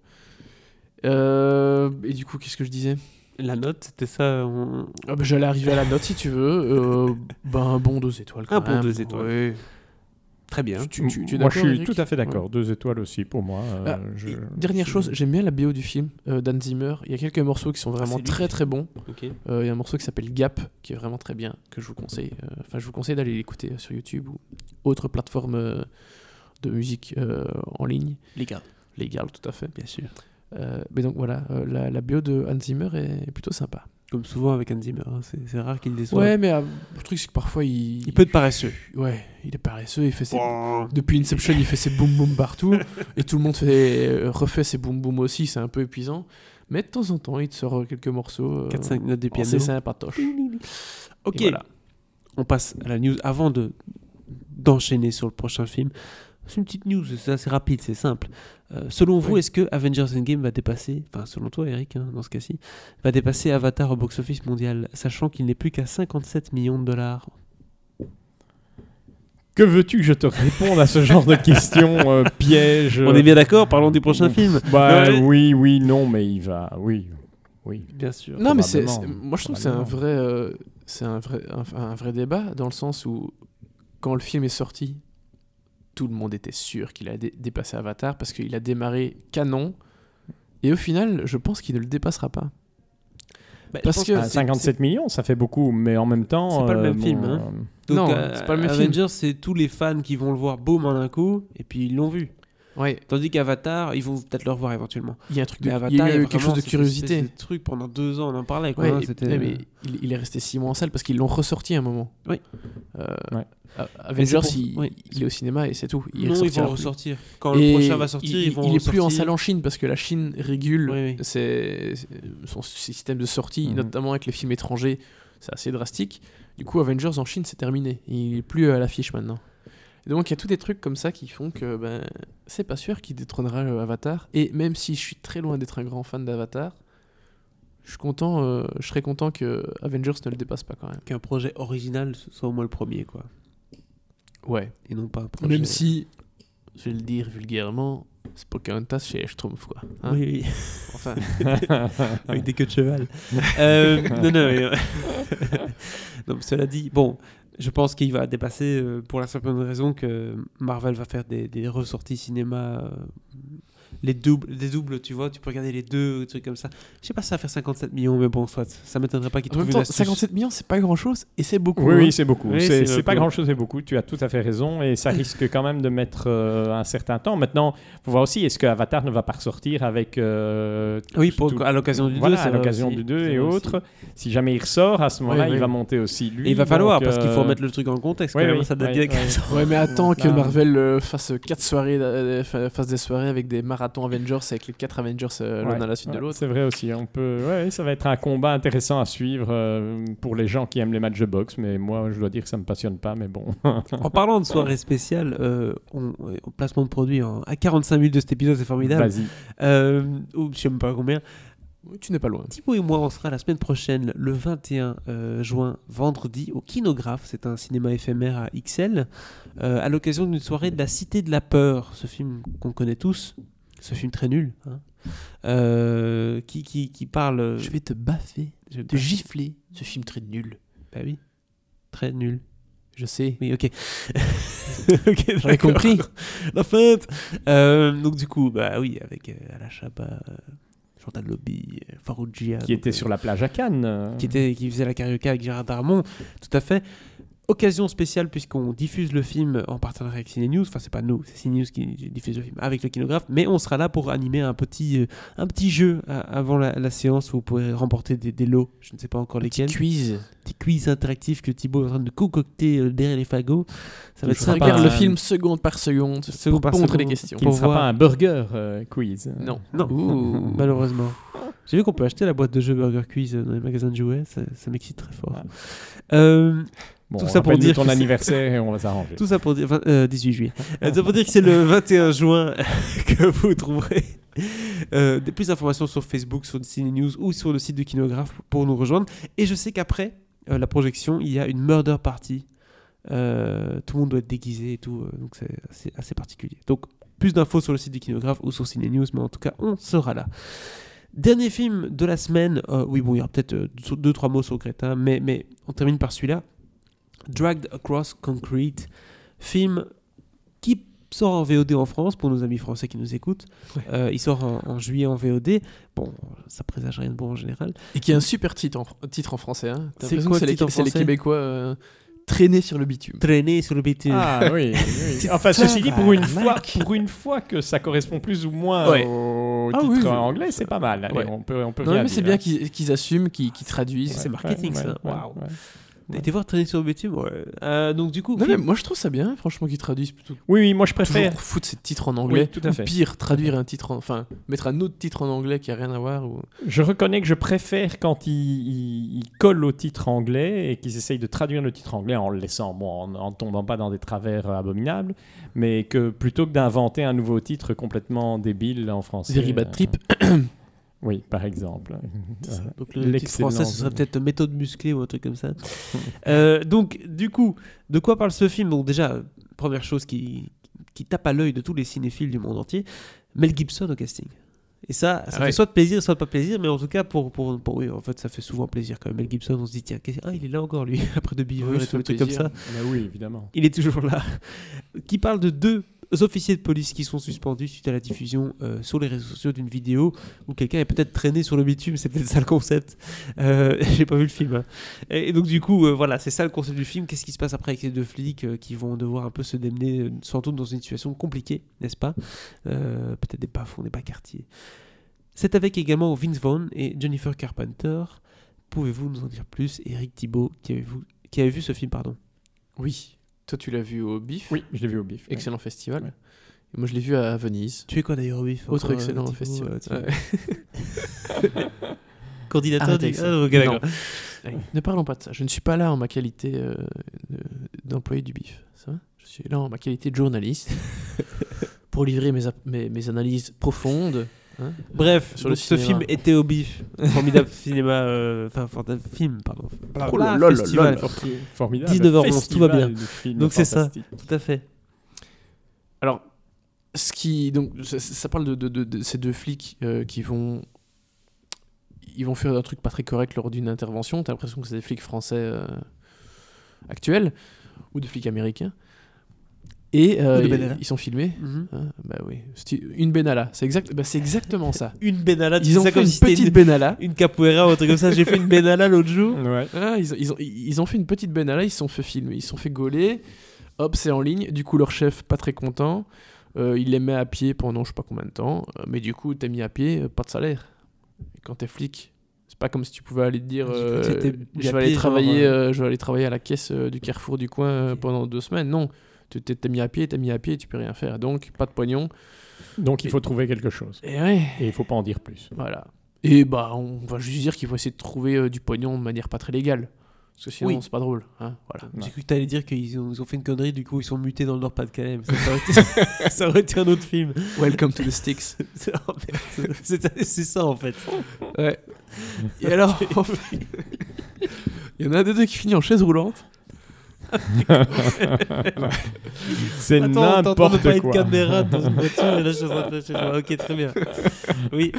Et du coup, qu'est-ce que je disais ? La note, c'était ça. J'allais arriver à la note si tu veux. Un bon 2 étoiles. Bon 2 étoiles. Ouais. Très bien. Tu es Moi, d'accord, je suis Eric? tout à fait d'accord. Ouais. 2 étoiles aussi pour moi. Dernière chose, j'aime bien la BO du film d'Hans Zimmer. Il y a quelques morceaux qui sont vraiment c'est lui. très très bons. Ok. Il y a un morceau qui s'appelle Gap qui est vraiment très bien, que je vous conseille. Je vous conseille d'aller l'écouter sur YouTube ou autre plateforme de musique en ligne. Légal, tout à fait. Bien sûr. Mais donc voilà, la BO de Hans Zimmer est plutôt sympa. Comme souvent avec Hans Zimmer, hein, c'est rare qu'il déçoive. Ouais, mais le truc c'est que parfois Il peut être paresseux. Ouais, il est paresseux, il fait ses... Oh. Depuis Inception, il fait ses boum boum partout, et tout le monde refait ses boum boum aussi, c'est un peu épuisant. Mais de temps en temps, il te sort quelques morceaux. 4-5 notes de piano. C'est sympatoche. Ok, Et voilà. on passe à la news avant d'enchaîner sur le prochain film. C'est une petite news, c'est assez rapide, c'est simple. Selon vous, est-ce que Avengers Endgame va dépasser, enfin selon toi Eric, hein, dans ce cas-ci, va dépasser Avatar au box-office mondial, sachant qu'il n'est plus qu'à 57 millions de dollars? Que veux-tu que je te réponde à ce genre de questions pièges? On est bien d'accord, parlons du prochain film. Bah, Non, oui, non, mais il va... Oui. Bien sûr. Non, mais Probablement. moi je trouve que c'est un vrai débat, dans le sens où, quand le film est sorti, tout le monde était sûr qu'il allait dépasser Avatar, parce qu'il a démarré canon, et au final, je pense qu'il ne le dépassera pas. Parce que 57 millions, ça fait beaucoup, mais en même temps... c'est pas le même film, hein. Donc, Non, c'est pas le même film. Avengers, c'est tous les fans qui vont le voir boum en un coup, et puis ils l'ont vu. Ouais, Tandis qu'Avatar, ils vont peut-être le revoir éventuellement. il y a un truc Mais de, Avatar, il y a eu vraiment quelque chose de cette curiosité. espèce de truc pendant 2 ans, on en parlait. Quoi, Ouais, hein, mais il est resté 6 mois en salle parce qu'ils l'ont ressorti à un moment. Oui. Ouais. Avengers, oui. il est au cinéma et c'est tout. Non, ils vont ressortira le plus. ressortir. Quand Et le prochain va sortir, ils vont il est plus en ressortir. salle en Chine parce que la Chine régule Oui. son système de sortie, Mhm. notamment avec les films étrangers. C'est assez drastique. Du coup, Avengers en Chine, c'est terminé. Il est plus à l'affiche maintenant. Et donc, il y a tous des trucs comme ça qui font que c'est pas sûr qu'il détrônera Avatar. Et même si je suis très loin d'être un grand fan d'Avatar, je serais content que Avengers ne le dépasse pas quand même. Qu'un projet original soit au moins le premier, quoi. Ouais. Et non pas un projet... Même si, je vais le dire vulgairement, c'est Pocahontas chez Schtroumpf, quoi. Hein. Oui. Enfin, Avec des queues de cheval. Non, non, mais cela dit, bon, je pense qu'il va dépasser pour la simple raison que Marvel va faire des ressorties cinéma, des doubles, tu vois, tu peux regarder les deux, trucs comme ça. Je sais pas si ça va faire 57 millions, mais bon, soit, ça m'étonnerait pas qu'ils en même trouvent temps, une astuce. 57 millions, c'est pas grand chose et c'est beaucoup. Oui, hein. oui, c'est beaucoup. Oui, c'est c'est pas beaucoup. grand-chose, c'est beaucoup. Tu as tout à fait raison. Et ça risque quand même de mettre un certain temps. Maintenant, il faut voir aussi, est-ce que Avatar ne va pas ressortir avec... Oui, tout- à l'occasion du 2. Voilà, à l'occasion du 2 et autres. Si jamais il ressort, à ce moment-là, Oui, il oui. va monter aussi lui. Et il va falloir, donc, parce qu'il faut remettre le truc en contexte. oui, quand même, oui, ça date oui, d'il y a oui. 15 ans. Ouais, mais attends que Là- Marvel fasse 4 soirées, fasse des soirées avec des marathons Avengers avec les 4 Avengers l'un à la suite de Ouais, l'autre. C'est vrai aussi. Ça va être un combat intéressant à suivre pour les gens qui aiment les matchs de boxe. Mais moi, je dois dire que ça me passionne pas. Mais bon. En parlant de soirée spéciale, on placement de produit à 45 minutes de cet épisode, c'est formidable. Vas-y. Ou je sais même pas combien. Oui, tu n'es pas loin. Thibaut et moi, on sera la semaine prochaine, le 21 juin, vendredi, au Kinographe. C'est un cinéma éphémère à XL, à l'occasion d'une soirée de La Cité de la Peur, ce film qu'on connaît tous, ce film très nul, hein, qui parle... Je vais te baffer, te gifler. Ce film très nul. Bah oui, très nul. Je sais. Oui, ok. Ok, J'avais d'accord. compris. La fête. Donc du coup, bah oui, avec Alain Chabat, Chantal Lobby, Farougia. Qui était sur la plage à Cannes. Qui faisait la karaoke avec Gérard Darmon, tout à fait. Occasion spéciale puisqu'on diffuse le film en partenariat avec Ciné News. Enfin, c'est pas nous, c'est Ciné News qui diffuse le film avec le Kinographe. Mais on sera là pour animer un petit jeu avant la séance où vous pourrez remporter des lots. Je ne sais pas encore lesquels. Quiz. Petit quiz interactif que Thibaut est en train de concocter derrière les fagots. Ça va être Je sympa. Regarde le un- film seconde par seconde Seconde par pour montrer les seconde. questions. Qui ne pour sera voir. pas un burger quiz. Non. Non, Ouh. malheureusement. J'ai vu qu'on peut acheter la boîte de jeux Burger Quiz dans les magasins de jouets. Ça m'excite très fort. Bon, Tout on ça pour rappelle dire ton que c'est- anniversaire et on va s'arranger. Tout ça pour dire 18 juillet. Ça pour dire que c'est le 21 juin que vous trouverez des plus d'informations sur Facebook, sur Ciné News ou sur le site de Kinographe pour nous rejoindre. Et je sais qu'après la projection, il y a une murder party. Tout le monde doit être déguisé et tout, donc c'est assez particulier. Donc plus d'infos sur le site du Kinographe ou sur Ciné News, mais en tout cas on sera là. Dernier film de la semaine, oui bon il y aura peut-être 2-3 mots sur Greta, mais on termine par celui-là. Dragged Across Concrete, film qui sort en VOD en France pour nos amis français qui nous écoutent. Il sort en juillet en VOD. Bon, ça présage rien de bon en général. Et qui a un super titre en français. Hein. T'as C'est l'impression quoi que le titre en c'est les français Québécois traîner sur le bitume. Traîner sur le bitume. Ah oui. Enfin, ceci dit, pour une fois que ça correspond plus ou moins au titre anglais, c'est pas mal. Allez, on peut non, bien mais c'est dire. bien qu'ils assument, qu'ils traduisent. C'est marketing, ça. Waouh. Ouais. T'es voir traîner sur le bitume, donc du coup... Non, mais moi je trouve ça bien, franchement, qu'ils traduisent plutôt. Oui, moi je préfère. Toujours foutre ces titres en anglais. Oui, tout à fait. Ou pire, traduire un titre, enfin, mettre un autre titre en anglais qui a rien à voir. Ou... Je reconnais que je préfère quand ils collent au titre anglais et qu'ils essayent de traduire le titre anglais en le laissant, en tombant pas dans des travers abominables, mais que plutôt que d'inventer un nouveau titre complètement débile en français. Very Bad Trip. Oui, par exemple. Donc le titre français, ce serait peut-être Méthode musclée ou un truc comme ça. Donc, du coup, de quoi parle ce film ? Donc déjà, première chose qui tape à l'œil de tous les cinéphiles du monde entier, Mel Gibson au casting. Et ça fait soit de plaisir, soit de pas plaisir, mais en tout cas, oui, en fait, ça fait souvent plaisir quand même. Mel Gibson, on se dit, tiens, il est là encore lui, après de Beaver et tout le truc comme ça. Bah oui, évidemment. Il est toujours là. Qui parle de 2 officiers de police qui sont suspendus suite à la diffusion sur les réseaux sociaux d'une vidéo où quelqu'un est peut-être traîné sur le bitume, c'est peut-être ça le concept. J'ai pas vu le film. Hein. Et donc du coup, voilà, c'est ça le concept du film. Qu'est-ce qui se passe après avec ces 2 flics qui vont devoir un peu se démener, sans doute dans une situation compliquée, n'est-ce pas ? Peut-être des bas-fonds, des bas-quartiers. C'est avec également Vince Vaughn et Jennifer Carpenter. Pouvez-vous nous en dire plus, Eric Thibault, qui avait vu ce film, pardon ? Oui. Toi, tu l'as vu au BIF. Oui, je l'ai vu au BIF. Excellent festival. Ouais. Et moi, je l'ai vu à Venise. Tu es quoi d'ailleurs au BIF ? Autre excellent festival. Coordinateur du... Non. Ne parlons pas de ça. Je ne suis pas là en ma qualité d'employé du BIF. Ça va ? Je suis là en ma qualité de journaliste pour livrer mes analyses profondes. Hein, bref, sur le ce cinéma. film était au BIF. Formidable cinéma. Formidable film, pardon. Festival. Formidable. 19h11, tout va bien. Donc c'est ça, fantastique. tout à fait. Alors, donc, ça parle de ces 2 flics qui vont faire un truc pas très correct lors d'une intervention. T'as l'impression que c'est des flics français actuels ou des flics américains. Et ils sont filmés. Bah oui. Une Benalla. C'est exactement ça. Une Benalla. Ils ont fait une petite Benalla. Une capoeira ou un truc comme ça. J'ai fait une Benalla l'autre jour. Ouais. Ah, ils ont fait une petite Benalla. Ils se sont fait filmer. Ils se sont fait gauler. Hop, c'est en ligne. Du coup, leur chef, pas très content. Il les met à pied pendant je sais pas combien de temps. Mais du coup, t'es mis à pied, pas de salaire. Et quand t'es flic, c'est pas comme si tu pouvais aller te dire je vais aller travailler à la caisse du Carrefour du coin pendant 2 semaines. Non. T'es mis à pied, tu peux rien faire. Donc, pas de pognon. Donc, il faut trouver quelque chose. Et ouais. Et il faut pas en dire plus. Voilà. Et on va juste dire qu'il faut essayer de trouver du pognon de manière pas très légale. Parce que sinon, c'est pas drôle. Hein, voilà. J'ai cru que t'allais dire qu'ils ont fait une connerie, du coup, ils sont mutés dans le Nord-Pas-de-Calais. Ça aurait été un autre film. Welcome to the Sticks. C'est ça, en fait. Ouais. Et alors, il y en a un des 2 qui finit en chaise roulante. C'est n'importe quoi. Pas une caméra dans une voiture et là je ok, très bien. Oui.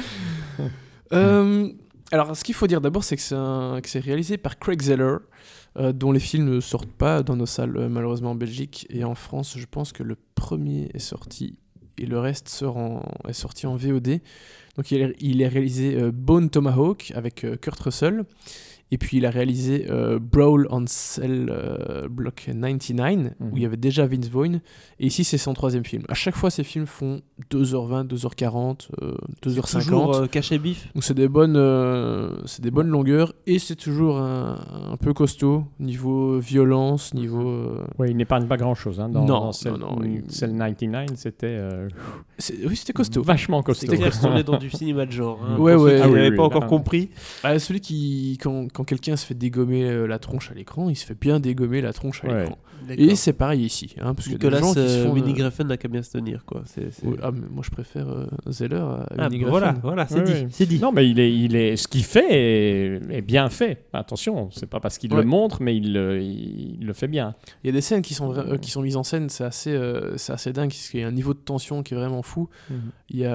Alors, ce qu'il faut dire d'abord, c'est que c'est réalisé par Craig Zeller, dont les films ne sortent pas dans nos salles, malheureusement en Belgique. Et en France, je pense que le premier est sorti et le reste est sorti en VOD. Donc, il est réalisé Bone Tomahawk avec Kurt Russell. Et puis il a réalisé Brawl on Cell Block 99, où il y avait déjà Vince Vaughn. Et ici, c'est son 3e film. À chaque fois, ces films font 2h20, 2h40, 2h50. Toujours caché bif. Donc c'est des bonnes longueurs. Et c'est toujours un peu costaud, niveau violence, niveau... Oui, il n'épargne pas grand-chose. Hein. Dans Cell 99, c'était... Oui, c'était costaud. Vachement costaud. C'était costaud. On est dans du cinéma de genre. Hein, ouais. Qui n'avaient pas encore compris. Celui qui... Quand quelqu'un se fait dégommer la tronche à l'écran, il se fait bien dégommer la tronche à l'écran. D'accord. Et c'est pareil ici. Hein, parce Nicolas que des gens qui se font... Winnie Griffin n'a qu'à bien se tenir. Quoi. Oui, mais moi je préfère Zeller à Winnie Griffin. Voilà, c'est dit. Non, mais ce qu'il fait est bien fait. Attention, c'est pas parce qu'il le montre, mais il le fait bien. Il y a des scènes qui sont mises en scène, c'est assez dingue, parce qu'il y a un niveau de tension qui est vraiment fou. Il y a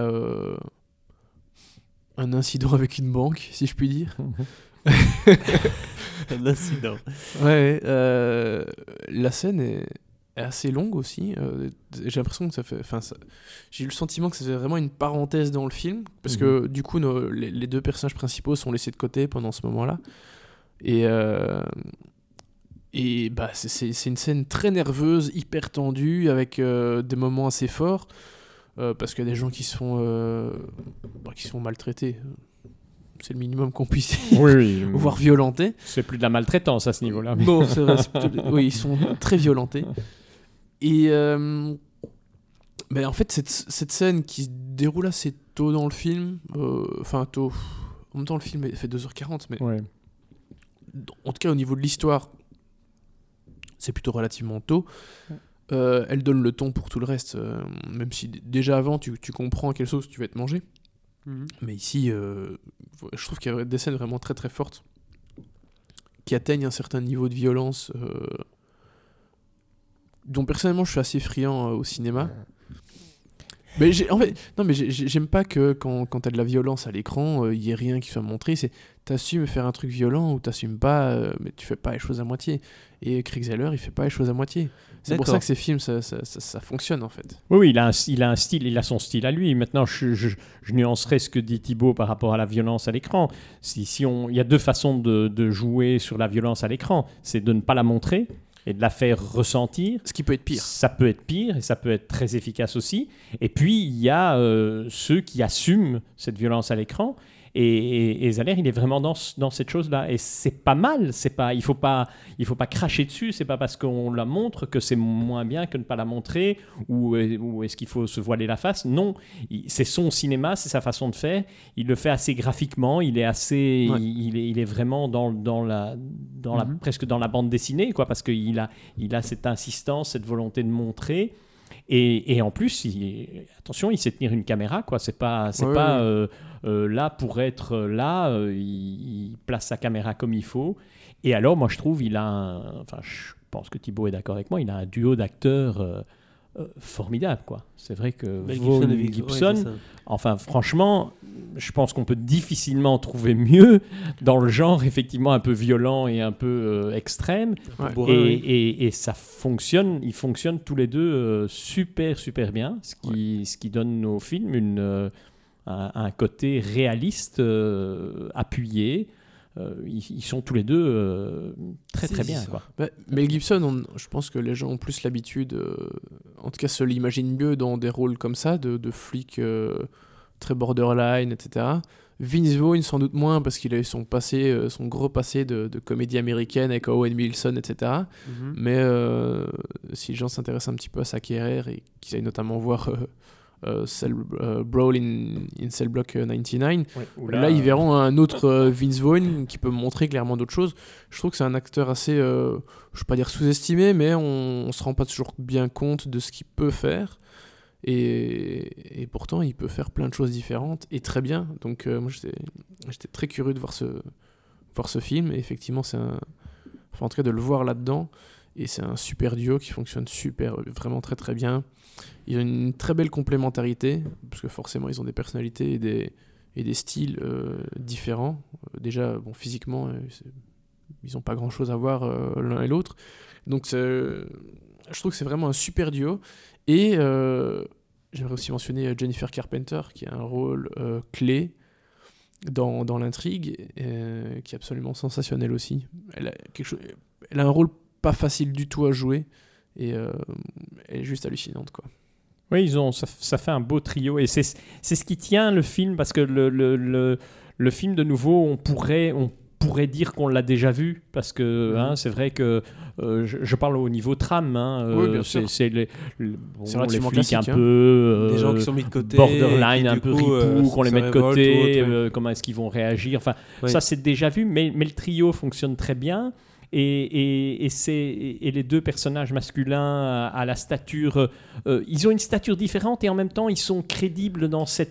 un incident avec une banque, si je puis dire. Un incident. Ouais, la scène est assez longue aussi. J'ai l'impression que j'ai eu le sentiment que c'était vraiment une parenthèse dans le film, parce que du coup, les deux personnages principaux sont laissés de côté pendant ce moment-là. Et bah, c'est une scène très nerveuse, hyper tendue, avec des moments assez forts, parce qu'il y a des gens qui se font maltraiter. C'est le minimum qu'on puisse dire, voire violentés. C'est plus de la maltraitance à ce niveau-là. Mais... Non, c'est vrai. Oui, ils sont très violentés. Et mais en fait, cette scène qui se déroule assez tôt dans le film, tôt. En même temps, le film fait 2h40, mais en tout cas, au niveau de l'histoire, c'est plutôt relativement tôt. Elle donne le ton pour tout le reste, même si déjà avant, tu comprends à quelle sauce tu vas te manger. Mais ici, je trouve qu'il y a des scènes vraiment très très fortes qui atteignent un certain niveau de violence dont personnellement je suis assez friand au cinéma. Mais j'aime pas que quand t'as de la violence à l'écran, il y ait rien qui soit montré. T'assumes faire un truc violent ou t'assumes pas, mais tu fais pas les choses à moitié. Et Kriegsheller, il fait pas les choses à moitié. C'est pour ça que ces films, ça fonctionne en fait. Oui, il a un style, il a son style à lui. Maintenant, je nuancerai ce que dit Thibaut par rapport à la violence à l'écran. Il y a deux façons de jouer sur la violence à l'écran. C'est de ne pas la montrer et de la faire ressentir. Ce qui peut être pire. Ça peut être pire et ça peut être très efficace aussi. Et puis, il y a ceux qui assument cette violence à l'écran. Et Zahler, il est vraiment dans cette chose-là. Et c'est pas mal. Il faut pas cracher dessus. C'est pas parce qu'on la montre que c'est moins bien que ne pas la montrer ou est-ce qu'il faut se voiler la face. Non, c'est son cinéma, c'est sa façon de faire. Il le fait assez graphiquement. Il est assez, il est vraiment presque dans la bande dessinée, quoi, parce qu'il a cette insistance, cette volonté de montrer. Et en plus, attention, il sait tenir une caméra, quoi. C'est pas là pour être là. Il place sa caméra comme il faut. Et alors, moi, je trouve, je pense que Thibaut est d'accord avec moi. Il a un duo d'acteurs formidable, quoi. C'est vrai que Vaughn et Gibson, franchement, je pense qu'on peut difficilement trouver mieux dans le genre effectivement un peu violent et un peu extrême. Et ça fonctionne, ils fonctionnent tous les deux super bien, ce qui donne aux films un côté réaliste, appuyé. Ils sont tous les deux très bien. Quoi. Mel Gibson, je pense que les gens ont plus l'habitude, en tout cas se l'imaginent mieux dans des rôles comme ça, de flics très borderline, etc. Vince Vaughn sans doute moins parce qu'il a eu son gros passé de comédie américaine avec Owen Wilson, etc. Mais si les gens s'intéressent un petit peu à sa carrière et qu'ils aillent notamment voir Brawl in Cell Block 99, là ils verront un autre Vince Vaughn qui peut montrer clairement d'autres choses. Je trouve que c'est un acteur assez, je ne vais pas dire sous-estimé, mais on se rend pas toujours bien compte de ce qu'il peut faire, et pourtant il peut faire plein de choses différentes et très bien. Donc moi j'étais très curieux de voir ce film, et effectivement en tout cas de le voir là-dedans, et c'est un super duo qui fonctionne vraiment très très bien. Ils ont une très belle complémentarité, parce que forcément ils ont des personnalités et des styles différents. Déjà, physiquement, ils n'ont pas grand-chose à voir l'un et l'autre. Donc je trouve que c'est vraiment un super duo. Et j'aimerais aussi mentionner Jennifer Carpenter, qui a un rôle clé dans l'intrigue, qui est absolument sensationnel aussi. Elle a un rôle pas facile du tout à jouer, et elle est juste hallucinante, quoi. Oui, ça fait un beau trio, et c'est ce qui tient le film, parce que le film, de nouveau, on pourrait dire qu'on l'a déjà vu, parce que c'est vrai que je parle au niveau trame, oui, bien sûr. C'est les flics un peu des gens qui sont mis de côté, borderline, un peu ripou, qu'on les met de côté, comment est-ce qu'ils vont réagir, ça c'est déjà vu, mais le trio fonctionne très bien. Et les deux personnages masculins à la stature, ils ont une stature différente, et en même temps ils sont crédibles dans ces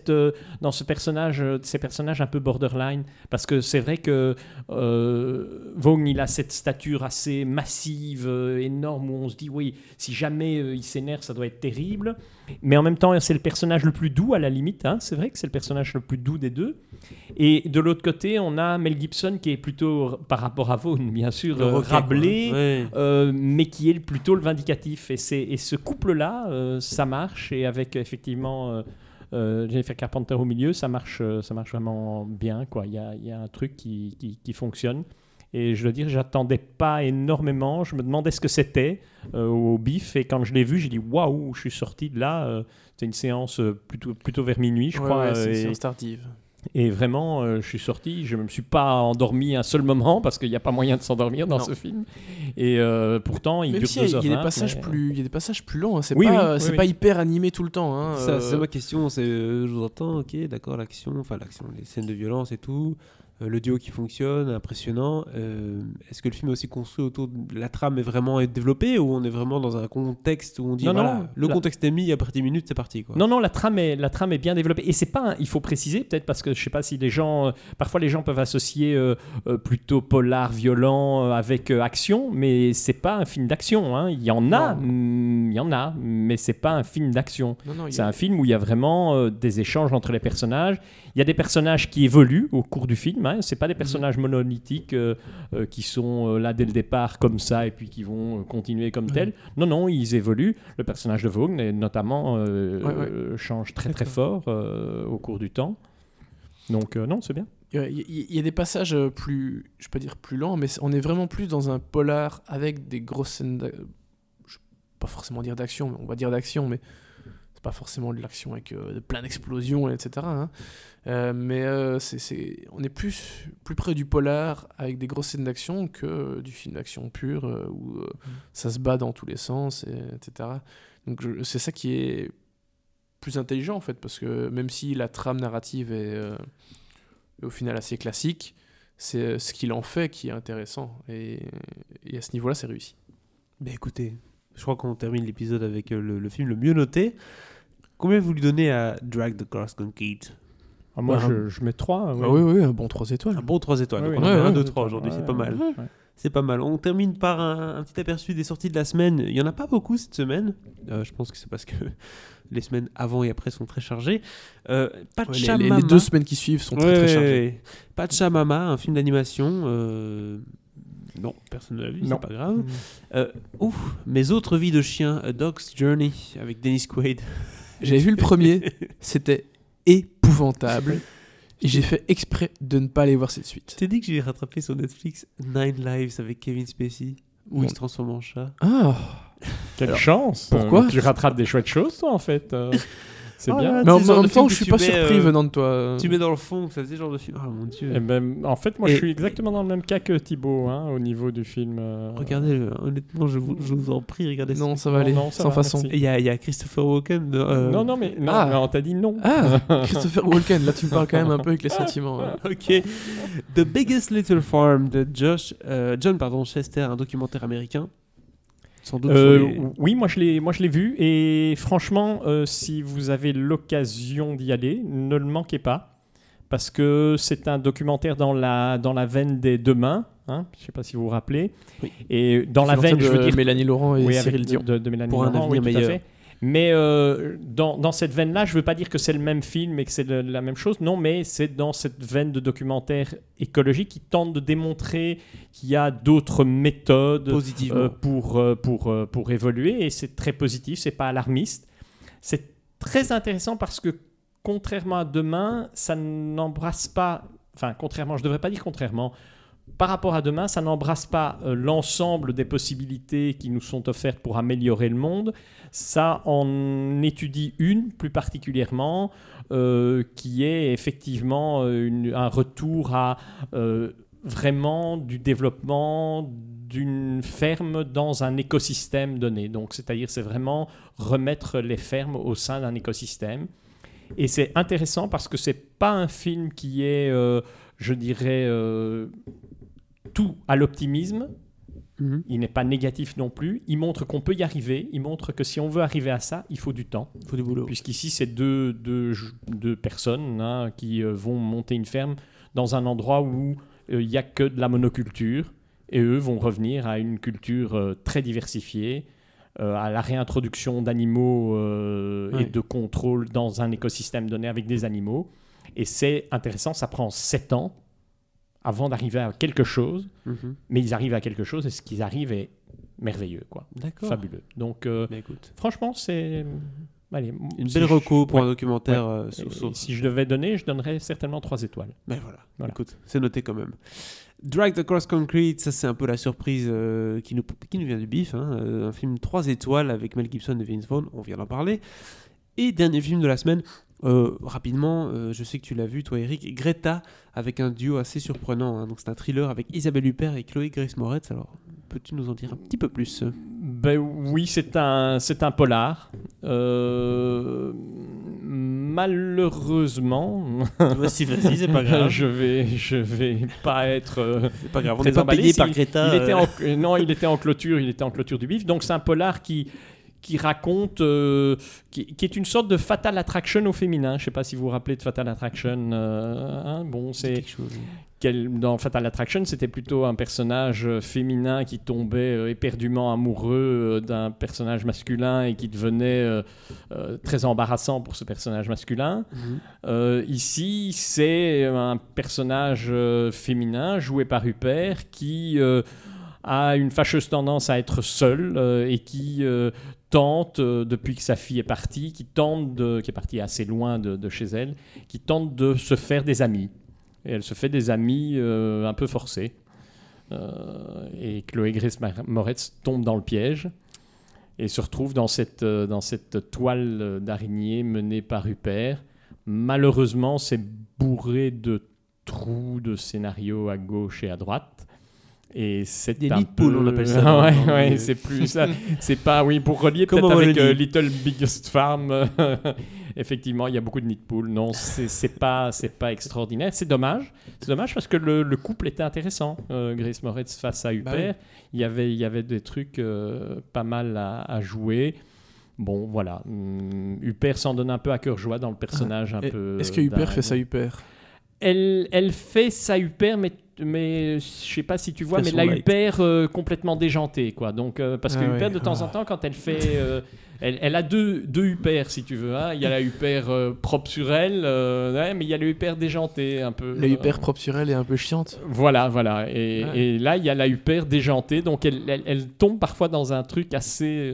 personnages un peu borderline, parce que c'est vrai que Vaughn, il a cette stature assez massive, énorme, où on se dit oui, si jamais il s'énerve, ça doit être terrible. Mais en même temps, c'est le personnage le plus doux à la limite. Hein. C'est vrai que c'est le personnage le plus doux des deux. Et de l'autre côté, on a Mel Gibson qui est plutôt, par rapport à Vaughn, bien sûr, rablé, mais qui est plutôt le vindicatif. Et ce couple-là, ça marche. Et avec effectivement Jennifer Carpenter au milieu, ça marche vraiment bien, quoi. Il y a un truc qui fonctionne. Et je dois dire, j'attendais pas énormément. Je me demandais ce que c'était au bif. Et quand je l'ai vu, j'ai dit waouh, je suis sorti de là. C'était une séance plutôt vers minuit, je crois. C'est une séance tardive. Et vraiment, je suis sorti. Je ne me suis pas endormi un seul moment parce qu'il n'y a pas moyen de s'endormir dans ce film. Et pourtant, il dure 2h20. Il y a des passages plus longs. Hein. C'est pas hyper animé tout le temps. Hein. C'est ma question. Je vous entends, ok, d'accord, l'action, les scènes de violence et tout. Le duo qui fonctionne, impressionnant. Est-ce que le film est aussi construit autour de la trame est vraiment développée ou on est vraiment dans un contexte où on dit le contexte est mis, après 10 minutes c'est parti quoi. Non, la trame est bien développée. Et c'est pas, il faut préciser peut-être parce que je sais pas si parfois les gens peuvent associer plutôt polar, violent avec action, mais c'est pas un film d'action. Hein. Il y en a, mais c'est pas un film d'action. C'est un film où il y a vraiment des échanges entre les personnages. Il y a des personnages qui évoluent au cours du film. Hein. C'est pas des personnages monolithiques qui sont là dès le départ comme ça et puis qui vont continuer comme tels. Non, ils évoluent. Le personnage de Vaughn, notamment, change très fort au cours du temps. Donc non, c'est bien. Il y a des passages plus, je peux dire plus lents, mais on est vraiment plus dans un polar avec des grosses scènes. Je ne vais pas forcément dire d'action, mais on va dire d'action, mais c'est pas forcément de l'action avec plein d'explosions, etc. Hein. Mais on est plus près du polar avec des grosses scènes d'action que du film d'action pur où ça se bat dans tous les sens, etc. Donc c'est ça qui est plus intelligent en fait, parce que même si la trame narrative est au final assez classique, c'est ce qu'il en fait qui est intéressant. Et à ce niveau-là, c'est réussi. Ben écoutez, je crois qu'on termine l'épisode avec le film le mieux noté. Combien vous lui donnez à Drag the Cars Concrete? Moi, je mets 3. Oui, un bon 3 étoiles. Un bon 3 étoiles. Oui, donc on a fait 1, 2, 3 aujourd'hui, c'est pas mal. Ouais. C'est pas mal. On termine par un petit aperçu des sorties de la semaine. Il n'y en a pas beaucoup cette semaine. Je pense que c'est parce que les semaines avant et après sont très chargées. Les 2 semaines qui suivent sont très chargées. Pachamama, un film d'animation. Non, personne ne l'a vu, c'est pas grave. Mes autres vies de chien, A Dog's Journey, avec Dennis Quaid. J'avais vu le premier, c'était épouvantable. Et j'ai fait exprès de ne pas aller voir cette suite. Je t'ai dit que j'ai rattrapé sur Netflix 9 Lives avec Kevin Spacey, où il se transforme en chat. Ah, quelle chance. Pourquoi tu rattrapes des chouettes choses, toi, en fait. C'est bien. Mais en même temps, je suis pas surpris venant de toi. Tu mets dans le fond, ça faisait genre de film. Oh mon dieu. Et ben, en fait, moi, je suis exactement dans le même cas que Thibaut, hein, au niveau du film. Regardez, honnêtement, je vous en prie, regardez ça. Non, ça va aller, sans façon. Il y a Christopher Walken. Non, mais on t'a dit non. Ah, Christopher Walken, là, tu me parles quand même un peu avec les sentiments. Ok. The Biggest Little Farm de John Chester, un documentaire américain. Sans doute oui, moi je l'ai vu et franchement, si vous avez l'occasion d'y aller, ne le manquez pas parce que c'est un documentaire dans la veine des Demain. Hein, je ne sais pas si vous vous rappelez. Oui. Et dans la veine, je veux dire, Mélanie Laurent et Cyril Dion. De Mélanie pour Laurent, un avenir meilleur. Tout à fait. Mais dans cette veine-là, je ne veux pas dire que c'est le même film et que c'est la même chose. Non, mais c'est dans cette veine de documentaire écologique qui tente de démontrer qu'il y a d'autres méthodes pour évoluer. Et c'est très positif, ce n'est pas alarmiste. C'est très intéressant parce que contrairement à Demain, ça n'embrasse pas... Enfin, contrairement, je ne devrais pas dire contrairement... Par rapport à Demain, ça n'embrasse pas l'ensemble des possibilités qui nous sont offertes pour améliorer le monde. Ça en étudie une plus particulièrement, qui est effectivement un retour à vraiment du développement d'une ferme dans un écosystème donné. Donc, c'est-à-dire, c'est vraiment remettre les fermes au sein d'un écosystème. Et c'est intéressant parce que c'est pas un film qui est, je dirais... tout à l'optimisme, il n'est pas négatif non plus, il montre qu'on peut y arriver, il montre que si on veut arriver à ça, il faut du temps, il faut du boulot. Puisqu'ici, c'est deux personnes qui vont monter une ferme dans un endroit où il n'y a que de la monoculture, et eux vont revenir à une culture très diversifiée, à la réintroduction d'animaux Ouais. et de contrôle dans un écosystème donné avec des animaux. Et c'est intéressant, ça prend 7 ans avant d'arriver à quelque chose, mais ils arrivent à quelque chose et ce qu'ils arrivent est merveilleux, quoi. D'accord. Fabuleux. Donc, Mais écoute, franchement, c'est... Allez, une si belle je- reco pour ouais. un documentaire Ouais. sur Et si je devais donner, je donnerais certainement 3 étoiles. Mais voilà. Voilà. Écoute, c'est noté quand même. Dragged Across Concrete, ça c'est un peu la surprise qui nous vient du bif. Un film 3 étoiles avec Mel Gibson et Vince Vaughn, on vient d'en parler. Et dernier film de la semaine, rapidement, je sais que tu l'as vu toi Eric, Greta, avec un duo assez surprenant. Donc c'est un thriller avec Isabelle Huppert et Chloé Grace Moretz. Alors peux-tu nous en dire un petit peu plus? Ben oui, c'est un polar. Malheureusement, Vas-y, c'est pas grave. je vais pas être C'est pas grave, on très n'est pas emballé. payé Si, par Greta. Non, il était en clôture du bif. Donc c'est un polar qui raconte, qui est une sorte de Fatal Attraction au féminin. Je ne sais pas si vous vous rappelez de Fatal Attraction. Bon, c'est quelque chose. dans Fatal Attraction, c'était plutôt un personnage féminin qui tombait éperdument amoureux d'un personnage masculin et qui devenait très embarrassant pour ce personnage masculin. Ici, c'est un personnage féminin joué par Huppert qui a une fâcheuse tendance à être seul et qui tente, depuis que sa fille est partie, qui est partie assez loin de chez elle, qui tente de se faire des amis. Et elle se fait des amis un peu forcés. Et Chloé Grace Moretz tombe dans le piège et se retrouve dans cette toile d'araignée menée par Huppert. Malheureusement, c'est bourré de trous de scénario à gauche et à droite. Et c'est Des un nids de poules, peu... on appelle ça. Ouais, c'est plus ça. C'est pas, oui, pour relier Comment peut-être on avec le dit Little Biggest Farm. Effectivement, il y a beaucoup de nids de poules. Non, c'est pas extraordinaire. C'est dommage. C'est dommage parce que le couple était intéressant. Grace Moretz face à Huppert. Bah oui. Il y avait des trucs pas mal à jouer. Bon, voilà. Huppert s'en donne un peu à cœur joie dans le personnage un peu... Est-ce que Huppert fait ça Huppert? Elle fait ça Huppert, mais je sais pas si tu vois, mais Façon la light. Huppert complètement déjantée, quoi. Donc parce que Ah Huppert ouais. de temps en temps, quand elle fait, elle a deux Huppert si tu veux. Hein. Il y a la Huppert propre sur elle, ouais, mais il y a la Huppert déjantée un peu. La Huppert propre sur elle est un peu chiante. Voilà. Ouais. Et là, il y a la Huppert déjantée, donc elle tombe parfois dans un truc assez.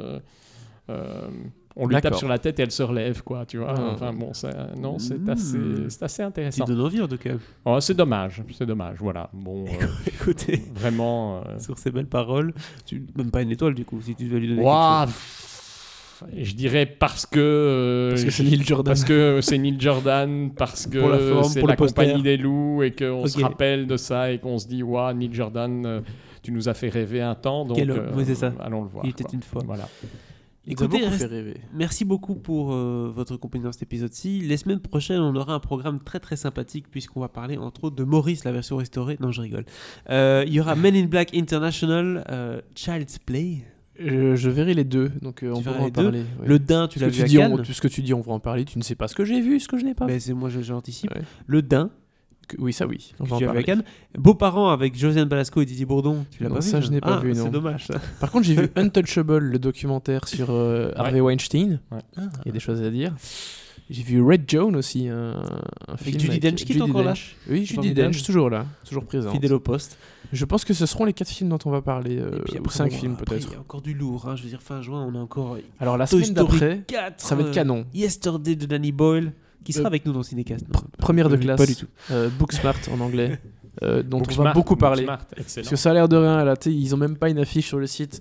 On lui tape D'accord. sur la tête et elle se relève, quoi, tu vois. Ah. Enfin bon, c'est assez Tu intéressant. donnes envie en tout cas. Oh, c'est dommage, voilà. Bon, Écoutez, vraiment. sur ces belles paroles, même pas une étoile du coup, si tu veux lui donner Ouah, quelque chose. je dirais parce que c'est Neil Jordan. parce que c'est Neil Jordan, parce Pour la que forme, c'est pour la le poster. compagnie des loups et qu'on se Ok. rappelle de ça et qu'on se dit waouh, Neil Jordan, tu nous as fait rêver un temps, donc Quel homme, oui, c'est ça. allons le voir. Il était quoi. une fois. Voilà. Il nous a Écoutez, beaucoup reste- fait rêver. Merci beaucoup pour votre compagnie dans cet épisode-ci. Les semaines prochaines, on aura un programme très très sympathique puisqu'on va parler entre autres de Maurice, la version restaurée. Non, je rigole. Il y aura Men in Black International, Child's Play. Je verrai les deux, donc on Tu pourra verras en les deux. parler. Ouais. Le Dain, tu Ce l'as que vu à dis, Cannes. tout ce que tu dis, on va en parler. Tu ne sais pas ce que j'ai vu, ce que je n'ai pas vu. Ben, c'est moi, j'anticipe. Ouais. Le Dain, Oui, ça oui. On que va en tu as vu à parler. Cannes. Beaux-parents avec Josiane Balasco et Didier Bourdon. Tu l'as Non, pas vu ça, je n'ai pas vu, C'est non. dommage. Ça. Par contre, j'ai vu Untouchable, le documentaire sur Harvey Weinstein. Ouais. Ah. Il y a des choses à dire. J'ai vu Red Joan aussi, un film Judy Dench qui est encore là. Oui, Judy Formidable. Dench, toujours là, toujours présente. Fidèle au poste. Je pense que ce seront les 4 films dont on va parler, Et puis ou après, 5 bon, films après, peut-être. Il y a encore du lourd. Je veux dire, fin juin, on a encore Alors la Toy semaine Story d'après, 4. ça va être canon. Yesterday de Danny Boyle, qui sera avec nous dans Cinécast. Non, Première de pas classe, du tout. Booksmart en anglais, dont on va Booksmart, beaucoup parler. Booksmart, Parce excellent. que ça a l'air de rien, là, ils ont même pas une affiche sur le site.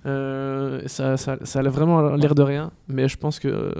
Ça a vraiment l'air de rien, mais je pense que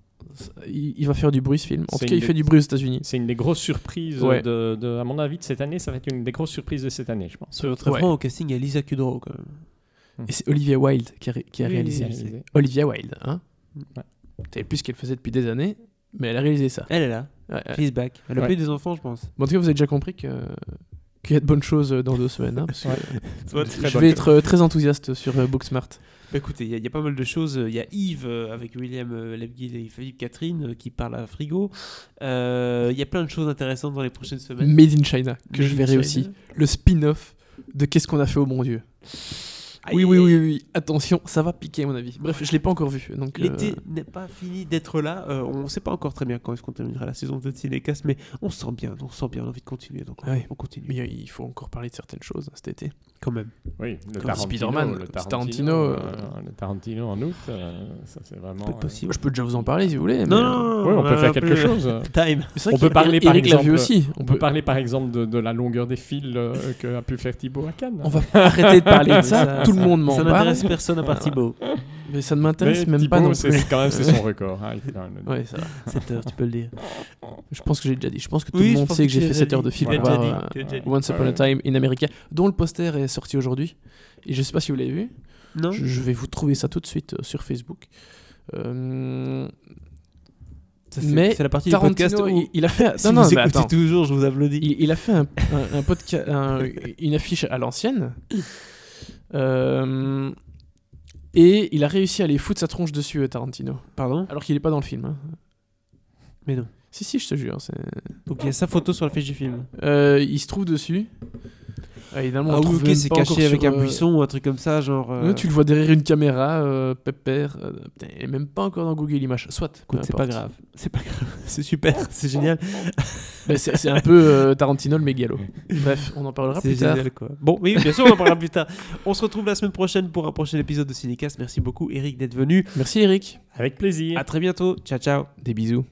il va faire du bruit ce film. En C'est tout cas, une il fait du bruit aux États-Unis. C'est une des grosses surprises, Ouais. à mon avis, de cette année. Ça va être une des grosses surprises de cette année, je pense. Soyons très Ouais. francs, au casting, il y a Lisa Kudrow quand même. Et c'est Olivia Wilde qui a Oui, réalisé. réalisé. Olivia Wilde, hein. Ouais. Tu savais plus ce qu'elle faisait depuis des années, mais elle a réalisé ça. Elle est là. Ouais, ouais. She's back. Elle a Ouais. plus des enfants, je pense. Bon, en tout cas, vous avez déjà compris qu'il y a de bonnes choses dans 2 semaines. Hein, parce que, Très je bonne. vais être très enthousiaste sur Booksmart. Bah, écoutez, il y a pas mal de choses. Il y a Yves avec William Lebguil et Philippe Catherine qui parlent à Frigo. Il y a plein de choses intéressantes dans les prochaines semaines. Made in China, que Made je in verrai China. aussi. Le spin-off de Qu'est-ce qu'on a fait au bon Dieu. Oui. Attention, ça va piquer à mon avis. Bref, je l'ai pas encore vu. Donc, l'été n'est pas fini d'être là. On ne sait pas encore très bien quand est-ce qu'on terminera la saison de Cinécast, mais on se sent bien, on a envie de continuer. Donc on continue. Mais il faut encore parler de certaines choses cet été. Quand même. Oui, Comme Spider-Man, Tarantino. Le Tarantino en août, ça c'est vraiment... Peut-être possible. Je peux déjà vous en parler si vous voulez. Non, Oui, on peut faire quelque chose. Time. On peut parler par Eric l'a vu exemple. aussi. On peut parler par exemple de la longueur des fils que a pu faire Thibaut à Cannes. On va arrêter de parler de ça. Tout le monde m'en Ça parle. n'intéresse personne à part Thibaut. Mais ça ne m'intéresse Mais même Thibaut, pas non c'est plus. quand même c'est son record. Hein, il faut quand même le dire. Ouais, ça va. 7 heures, tu peux le dire. Je pense que j'ai déjà dit. Je pense que tout Oui, le je monde pense sait que que j'ai tu fait l'as 7 déjà heures de dit. film Tu l'as pour déjà voir dit, tu l'as déjà dit. Once Upon a Time in America, dont le poster est sorti aujourd'hui. Et je sais pas si vous l'avez vu. Non. Je vais vous trouver ça tout de suite sur Facebook. Mais c'est la partie Tarantino, du podcast où il a fait. si non, vous mais écoutez attends. toujours, je vous applaudis. Il a fait un podcast, une affiche à l'ancienne. Et il a réussi à aller foutre sa tronche dessus, Tarantino. Pardon. Alors qu'il est pas dans le film. Hein. Mais non. Si, je te jure. Donc il y a sa photo sur la fiche du film. Il se trouve dessus. Évidemment, on Ah le oui, trouve ok, même c'est pas caché encore avec sur, un buisson ou un truc comme ça, genre. Tu le vois derrière une caméra, pépère. Putain, il est même pas encore dans Google Images. Soit. Écoute, c'est pas grave. C'est pas grave. C'est super. C'est génial. Bah, c'est un peu Tarantino le mégalo. Bref, on en parlera C'est plus tard. génial, quoi. Bon, oui, bien sûr, on en parlera plus tard. On se retrouve la semaine prochaine pour un prochain épisode de Cinécast. Merci beaucoup, Eric, d'être venu. Merci Eric. Avec plaisir. À très bientôt. Ciao, ciao. Des bisous.